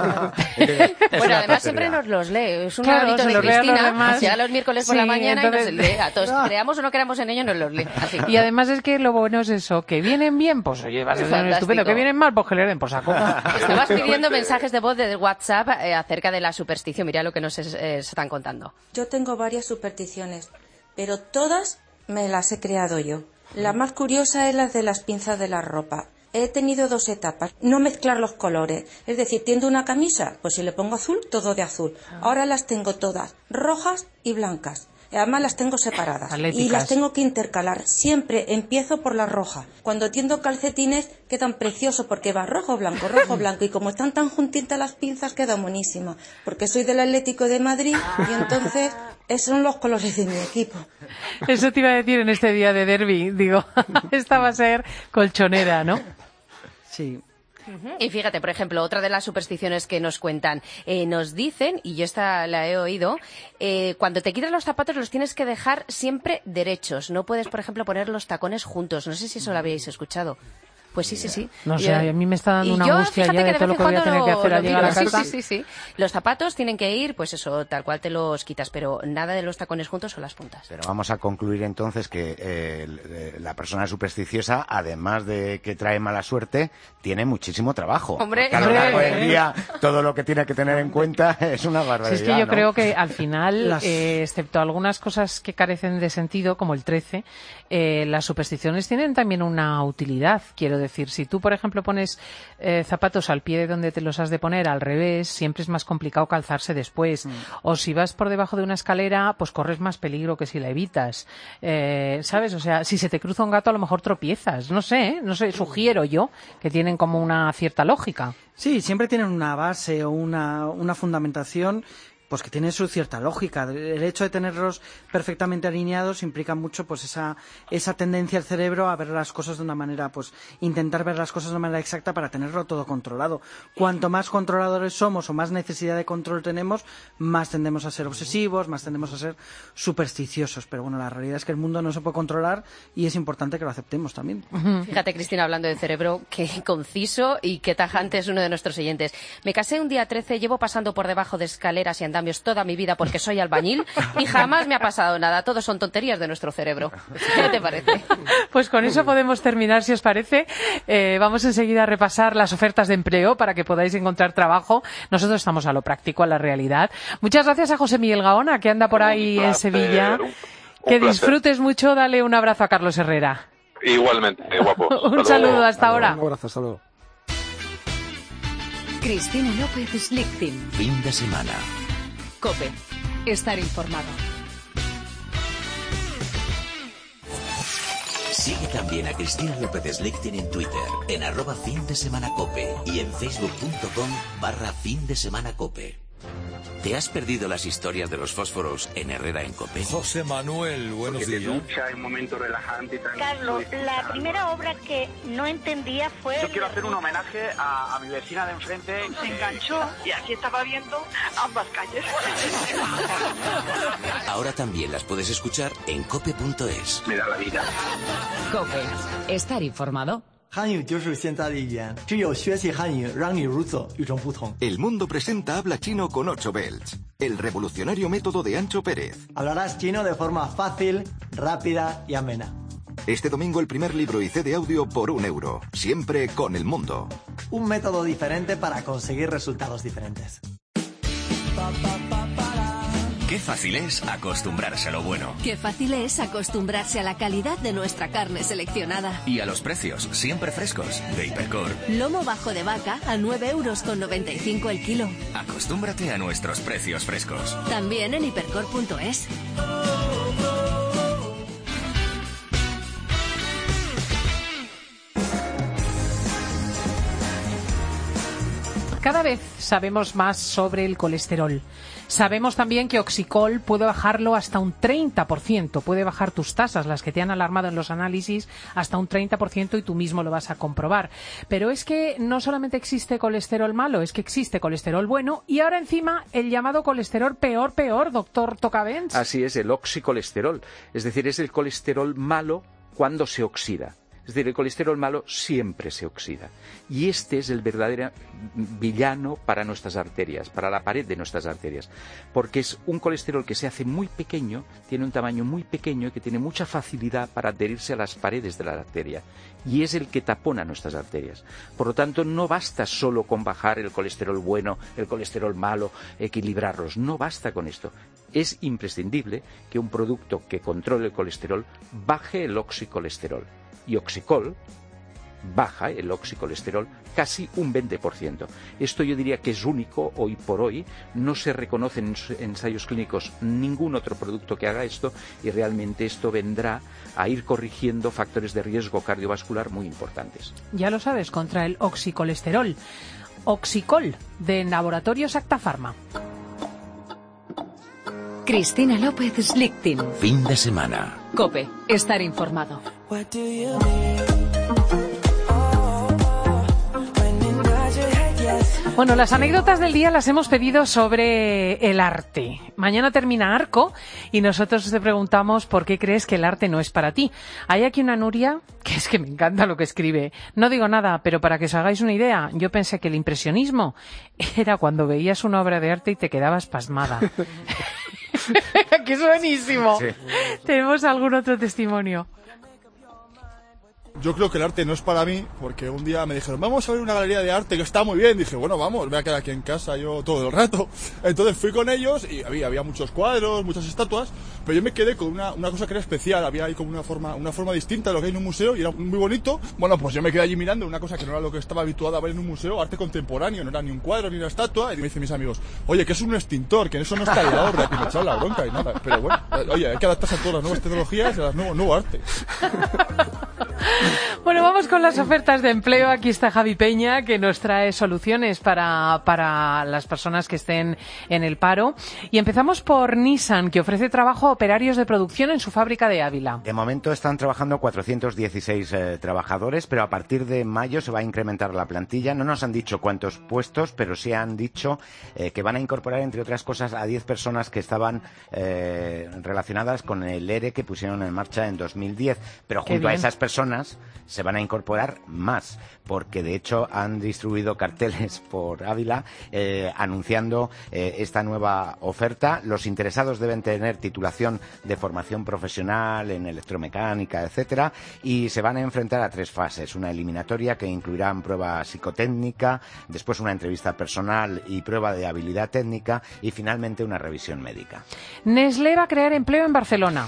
Bueno, además siempre nos los lee. Es un Claro, hábito se de los lee a los Cristina. demás. Llega los miércoles por Sí, la mañana entonces- y nos lee a todos. Creamos o no creamos en ello, nos los lee. Así. Y además es que lo bueno es eso, que vienen bien, pues oye, vas a ser un Fantástico. estupendo, que vienen mal, pues que le den por saco. Estabas pidiendo mensajes de voz de WhatsApp eh, acerca de la superstición. Mira lo que nos es- eh, están contando. Yo tengo varias supersticiones, pero todas me las he creado yo. La más curiosa es la de las pinzas de la ropa. He tenido dos etapas. No mezclar los colores. Es decir, tiendo una camisa, pues si le pongo azul, todo de azul. Ahora las tengo todas rojas y blancas. Además las tengo separadas. Atléticas. Y las tengo que intercalar. Siempre empiezo por la roja. Cuando tiendo calcetines quedan preciosos porque va rojo, blanco, rojo, blanco. Y como están tan juntitas las pinzas, quedan buenísimas. Porque soy del Atlético de Madrid y entonces esos son los colores de mi equipo. Eso te iba a decir en este día de derbi. Digo, esta va a ser colchonera, ¿no? Sí. Y fíjate, por ejemplo, otra de las supersticiones que nos cuentan, eh, nos dicen, y yo esta la he oído, eh, cuando te quitas los zapatos los tienes que dejar siempre derechos. No puedes, por ejemplo, poner los tacones juntos. No sé si eso lo habéis escuchado. Pues sí, sí, sí. No sé, yo, a mí me está dando una yo, angustia ya de todo lo que voy a tener que hacer al llegar a la casa. Sí, sí, sí, sí. Los zapatos tienen que ir, pues eso, tal cual te los quitas, pero nada de los tacones juntos o las puntas. Pero vamos a concluir entonces que eh, la persona supersticiosa, además de que trae mala suerte, tiene muchísimo trabajo. Hombre, porque a lo largo del día, todo lo que tiene que tener en cuenta es una barbaridad. Sí, es que yo ¿no? creo que al final, Las... eh, excepto algunas cosas que carecen de sentido, como el trece, eh, las supersticiones tienen también una utilidad. Quiero decir, si tú, por ejemplo, ejemplo, pones eh, zapatos al pie de donde te los has de poner al revés, siempre es más complicado calzarse después. Mm. O si vas por debajo de una escalera, pues corres más peligro que si la evitas. Eh, ¿Sabes? O sea, si se te cruza un gato, a lo mejor tropiezas. No sé, ¿eh? No sé, sugiero yo que tienen como una cierta lógica. Sí, siempre tienen una base o una, una fundamentación pues que tiene su cierta lógica. El hecho de tenerlos perfectamente alineados implica mucho pues esa esa tendencia del cerebro a ver las cosas de una manera, pues intentar ver las cosas de una manera exacta para tenerlo todo controlado. Cuanto más controladores somos o más necesidad de control tenemos, más tendemos a ser obsesivos, más tendemos a ser supersticiosos. Pero bueno, la realidad es que el mundo no se puede controlar y es importante que lo aceptemos también. Fíjate, Cristina, hablando de cerebro, qué conciso y qué tajante es uno de nuestros oyentes. Me casé un día trece, llevo pasando por debajo de escaleras y andamios toda mi vida porque soy albañil y jamás me ha pasado nada. Todos son tonterías de nuestro cerebro. ¿Qué te parece? Pues con eso podemos terminar, si os parece. Eh, vamos enseguida a repasar las ofertas de empleo para que podáis encontrar trabajo. Nosotros estamos a lo práctico, a la realidad. Muchas gracias a José Miguel Gaona, que anda por ahí en Sevilla. Un, un que placer. Disfrutes mucho. Dale un abrazo a Carlos Herrera. Igualmente, guapo. Un hasta saludo, luego. Hasta ahora. Un abrazo, hasta luego. Cristina López Slichting. Fin de semana. COPE. Estar informado. Sigue también a Cristina López Slichting en Twitter, en arroba fin de semana cope y en facebook.com barra fin de semana cope. ¿Te has perdido las historias de los fósforos en Herrera en COPE? José Manuel, buenos Porque días. Te ducha, hay un momento relajante y tal. Carlos, la primera obra que no entendía fue... Yo quiero hacer un homenaje a, a mi vecina de enfrente. Se enganchó y aquí estaba viendo ambas calles. Ahora también las puedes escuchar en cope punto es. Me da la vida. COPE. Estar informado. El mundo presenta Habla Chino con ocho belts, el revolucionario método de Ancho Pérez. Hablarás chino de forma fácil, rápida y amena. Este domingo el primer libro y C D audio por un euro, siempre con El Mundo. Un método diferente para conseguir resultados diferentes. Qué fácil es acostumbrarse a lo bueno. Qué fácil es acostumbrarse a la calidad de nuestra carne seleccionada. Y a los precios, siempre frescos, de Hipercor. Lomo bajo de vaca a nueve euros con noventa y cinco el kilo. Acostúmbrate a nuestros precios frescos. También en hipercor punto es. Cada vez sabemos más sobre el colesterol. Sabemos también que Oxicol puede bajarlo hasta un treinta por ciento. Puede bajar tus tasas, las que te han alarmado en los análisis, hasta un treinta por ciento y tú mismo lo vas a comprobar. Pero es que no solamente existe colesterol malo, es que existe colesterol bueno y ahora encima el llamado colesterol peor, peor, doctor Tocavents. Así es, el oxicolesterol. Es decir, es el colesterol malo cuando se oxida. Es decir, el colesterol malo siempre se oxida. Y este es el verdadero villano para nuestras arterias, para la pared de nuestras arterias. Porque es un colesterol que se hace muy pequeño, tiene un tamaño muy pequeño y que tiene mucha facilidad para adherirse a las paredes de la arteria. Y es el que tapona nuestras arterias. Por lo tanto, no basta solo con bajar el colesterol bueno, el colesterol malo, equilibrarlos. No basta con esto. Es imprescindible que un producto que controle el colesterol baje el oxicolesterol. Y Oxicol baja el oxicolesterol casi un veinte por ciento. Esto yo diría que es único hoy por hoy. No se reconoce en ensayos clínicos ningún otro producto que haga esto y realmente esto vendrá a ir corrigiendo factores de riesgo cardiovascular muy importantes. Ya lo sabes, contra el oxicolesterol. Oxicol, de Laboratorios Acta Pharma. Cristina López Slichting. Fin de semana. COPE. Estar informado. Bueno, las anécdotas del día las hemos pedido sobre el arte. Mañana termina Arco y nosotros te preguntamos por qué crees que el arte no es para ti. Hay aquí una Nuria, que es que me encanta lo que escribe. No digo nada, pero para que os hagáis una idea, yo pensé que el impresionismo era cuando veías una obra de arte y te quedabas pasmada. ¡Que es buenísimo! Sí. ¿Tenemos algún otro testimonio? Yo creo que el arte no es para mí, porque un día me dijeron, vamos a ver una galería de arte que está muy bien. Dije, bueno, vamos, me voy a quedar aquí en casa yo todo el rato. Entonces fui con ellos y había, había muchos cuadros, muchas estatuas, pero yo me quedé con una, una cosa que era especial. Había ahí como una forma, una forma distinta de lo que hay en un museo y era muy bonito. Bueno, pues yo me quedé allí mirando una cosa que no era lo que estaba habituado a ver en un museo, arte contemporáneo, no era ni un cuadro ni una estatua. Y me dicen mis amigos, oye, que es un extintor, que eso no está en la obra, que me echaron la bronca y nada. Pero bueno, oye, hay que adaptarse a todas las nuevas tecnologías y a las nuevo, nuevo arte. Bueno, vamos con las ofertas de empleo. Aquí está Javi Peña, que nos trae soluciones para, para las personas que estén en el paro. Y empezamos por Nissan, que ofrece trabajo a operarios de producción en su fábrica de Ávila. De momento están trabajando cuatrocientos dieciséis eh, trabajadores, pero a partir de mayo se va a incrementar la plantilla. No nos han dicho cuántos puestos, pero sí han dicho eh, que van a incorporar, entre otras cosas, a diez personas que estaban eh, relacionadas con el E R E que pusieron en marcha en dos mil diez. Pero junto a esas personas se van a incorporar más, porque de hecho han distribuido carteles por Ávila eh, anunciando eh, esta nueva oferta. Los interesados deben tener titulación de formación profesional en electromecánica, etcétera, y se van a enfrentar a tres fases: una eliminatoria que incluirá prueba psicotécnica, después una entrevista personal y prueba de habilidad técnica y finalmente una revisión médica. Nestlé va a crear empleo en Barcelona.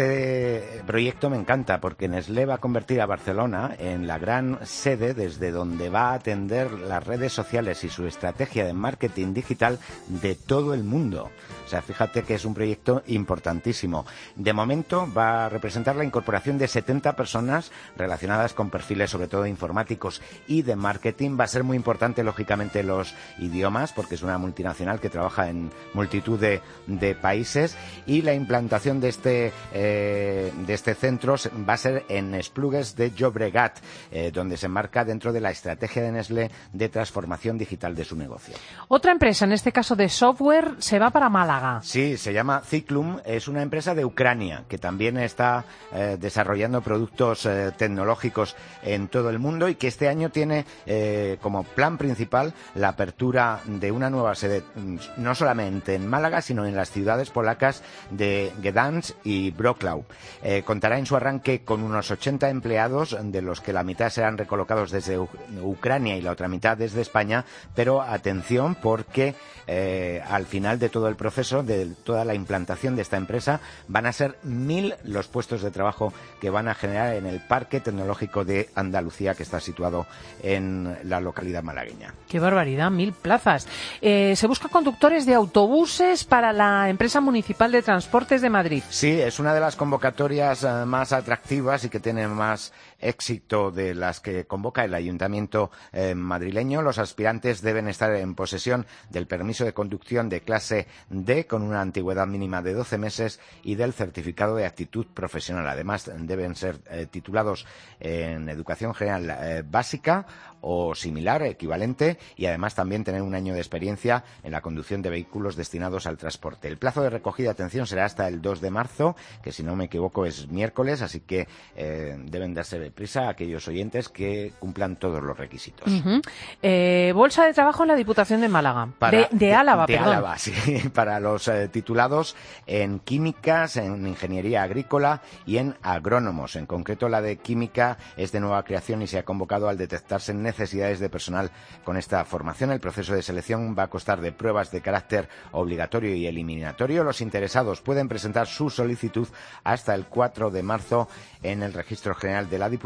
Este proyecto me encanta porque Nestlé va a convertir a Barcelona en la gran sede desde donde va a atender las redes sociales y su estrategia de marketing digital de todo el mundo. O sea, fíjate que es un proyecto importantísimo. De momento va a representar la incorporación de setenta personas relacionadas con perfiles sobre todo informáticos y de marketing. Va a ser muy importante, lógicamente, los idiomas, porque es una multinacional que trabaja en multitud de, de países, y la implantación de este, eh, de este centro va a ser en Esplugues de Llobregat, eh, donde se enmarca dentro de la estrategia de Nestlé de transformación digital de su negocio. Otra empresa, en este caso de software, se va para Málaga. Sí, se llama Ciclum, es una empresa de Ucrania que también está eh, desarrollando productos eh, tecnológicos en todo el mundo y que este año tiene eh, como plan principal la apertura de una nueva sede, no solamente en Málaga, sino en las ciudades polacas de Gdansk y Wrocław. Eh, contará en su arranque con unos ochenta empleados, de los que la mitad serán recolocados desde U- Ucrania y la otra mitad desde España, pero atención, porque eh, al final de todo el proceso, de toda la implantación de esta empresa, van a ser mil los puestos de trabajo que van a generar en el Parque Tecnológico de Andalucía, que está situado en la localidad malagueña. ¡Qué barbaridad! Mil plazas. Eh, se busca conductores de autobuses para la empresa municipal de transportes de Madrid. Sí, es una de las convocatorias uh, más atractivas y que tiene más éxito de las que convoca el ayuntamiento eh, madrileño. Los aspirantes deben estar en posesión del permiso de conducción de clase D con una antigüedad mínima de doce meses y del certificado de actitud profesional. Además, deben ser eh, titulados en educación general eh, básica o similar, equivalente, y además también tener un año de experiencia en la conducción de vehículos destinados al transporte. El plazo de recogida, atención, será hasta el dos de marzo, que si no me equivoco es miércoles, así que eh, deben darse prisa a aquellos oyentes que cumplan todos los requisitos. Uh-huh. Eh, bolsa de trabajo en la Diputación de Málaga. Para, de, de Álava, de, de perdón. Álava, sí, para los eh, titulados en químicas, en ingeniería agrícola y en agrónomos. En concreto, la de química es de nueva creación y se ha convocado al detectarse necesidades de personal con esta formación. El proceso de selección va a constar de pruebas de carácter obligatorio y eliminatorio. Los interesados pueden presentar su solicitud hasta el cuatro de marzo en el Registro General de la Diputación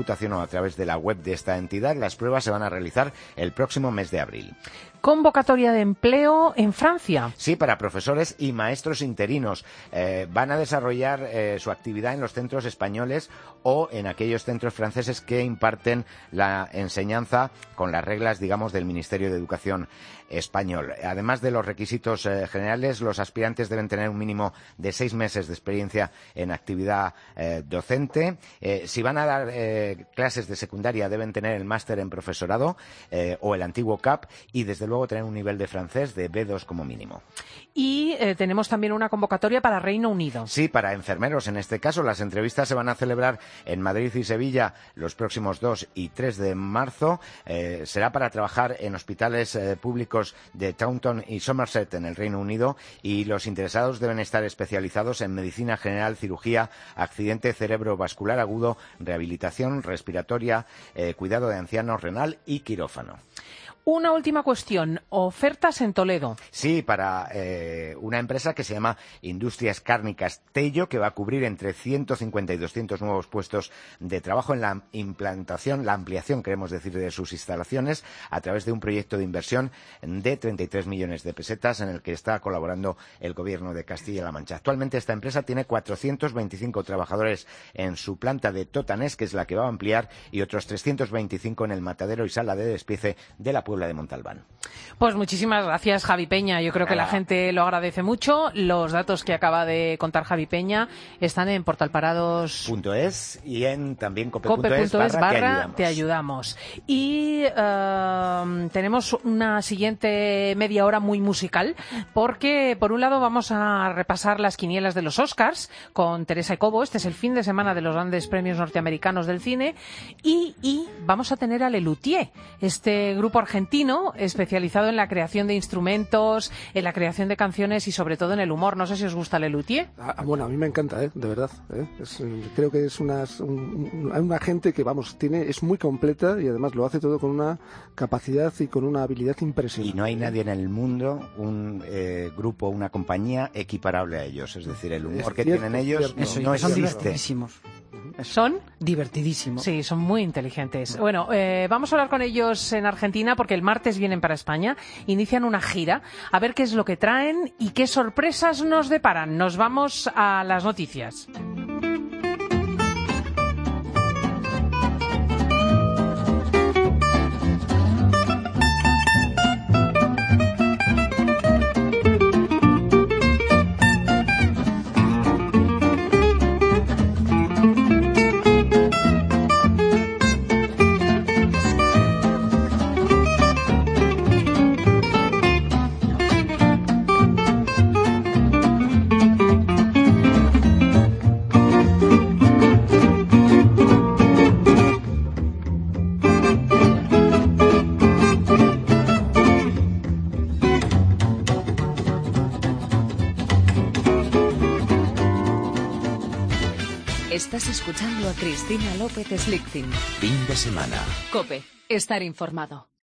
Diputación o a través de la web de esta entidad. Las pruebas se van a realizar el próximo mes de abril. Convocatoria de empleo en Francia. Sí, para profesores y maestros interinos. Eh, van a desarrollar eh, su actividad en los centros españoles o en aquellos centros franceses que imparten la enseñanza con las reglas, digamos, del Ministerio de Educación español. Además de los requisitos eh, generales, los aspirantes deben tener un mínimo de seis meses de experiencia en actividad eh, docente. Eh, si van a dar eh, clases de secundaria, deben tener el máster en profesorado eh, o el antiguo C A P y, desde luego, tener un nivel de francés de B dos como mínimo. Y eh, tenemos también una convocatoria para Reino Unido. Sí, para enfermeros. En este caso, las entrevistas se van a celebrar en Madrid y Sevilla los próximos dos y tres de marzo. Eh, será para trabajar en hospitales eh, públicos de Taunton y Somerset en el Reino Unido, y los interesados deben estar especializados en medicina general, cirugía, accidente cerebrovascular agudo, rehabilitación respiratoria, eh, cuidado de ancianos, renal y quirófano. Una última cuestión. Ofertas en Toledo. Sí, para eh, una empresa que se llama Industrias Cárnicas Tello, que va a cubrir entre ciento cincuenta y doscientos nuevos puestos de trabajo en la implantación, la ampliación, queremos decir, de sus instalaciones a través de un proyecto de inversión de treinta y tres millones de pesetas en el que está colaborando el Gobierno de Castilla-La Mancha. Actualmente esta empresa tiene cuatrocientos veinticinco trabajadores en su planta de Totanés, que es la que va a ampliar, y otros trescientos veinticinco en el matadero y sala de despiece de la Puebla de Montalbán. Pues muchísimas gracias, Javi Peña. Yo creo que la gente lo agradece mucho. Los datos que acaba de contar Javi Peña están en portalparados punto es y en también cope punto es barra, barra te ayudamos. Y uh, tenemos una siguiente media hora muy musical, porque por un lado vamos a repasar las quinielas de los Oscars con Teresa y Cobo. Este es el fin de semana de los grandes premios norteamericanos del cine, y, y vamos a tener a Le Luthier, este grupo argentino especializado en la creación de instrumentos, en la creación de canciones y sobre todo en el humor. No sé si os gusta Le Luthier. Ah, bueno, a mí me encanta, ¿eh? De verdad. ¿eh? Es, creo que es una, un, una gente que, vamos, tiene es muy completa y además lo hace todo con una capacidad y con una habilidad impresionante. Y no hay nadie en el mundo, un eh, grupo, una compañía equiparable a ellos. Es decir, el humor es que cierto, tienen ellos Eso, no son existe. divertidísimos. ¿Son? Divertidísimos. Sí, son muy inteligentes. Bueno, eh, vamos a hablar con ellos en Argentina porque el martes vienen para España, inician una gira, a ver qué es lo que traen y qué sorpresas nos deparan. Nos vamos a las noticias. Estás escuchando a Cristina López Slichting. Fin de semana. COPE. Estar informado.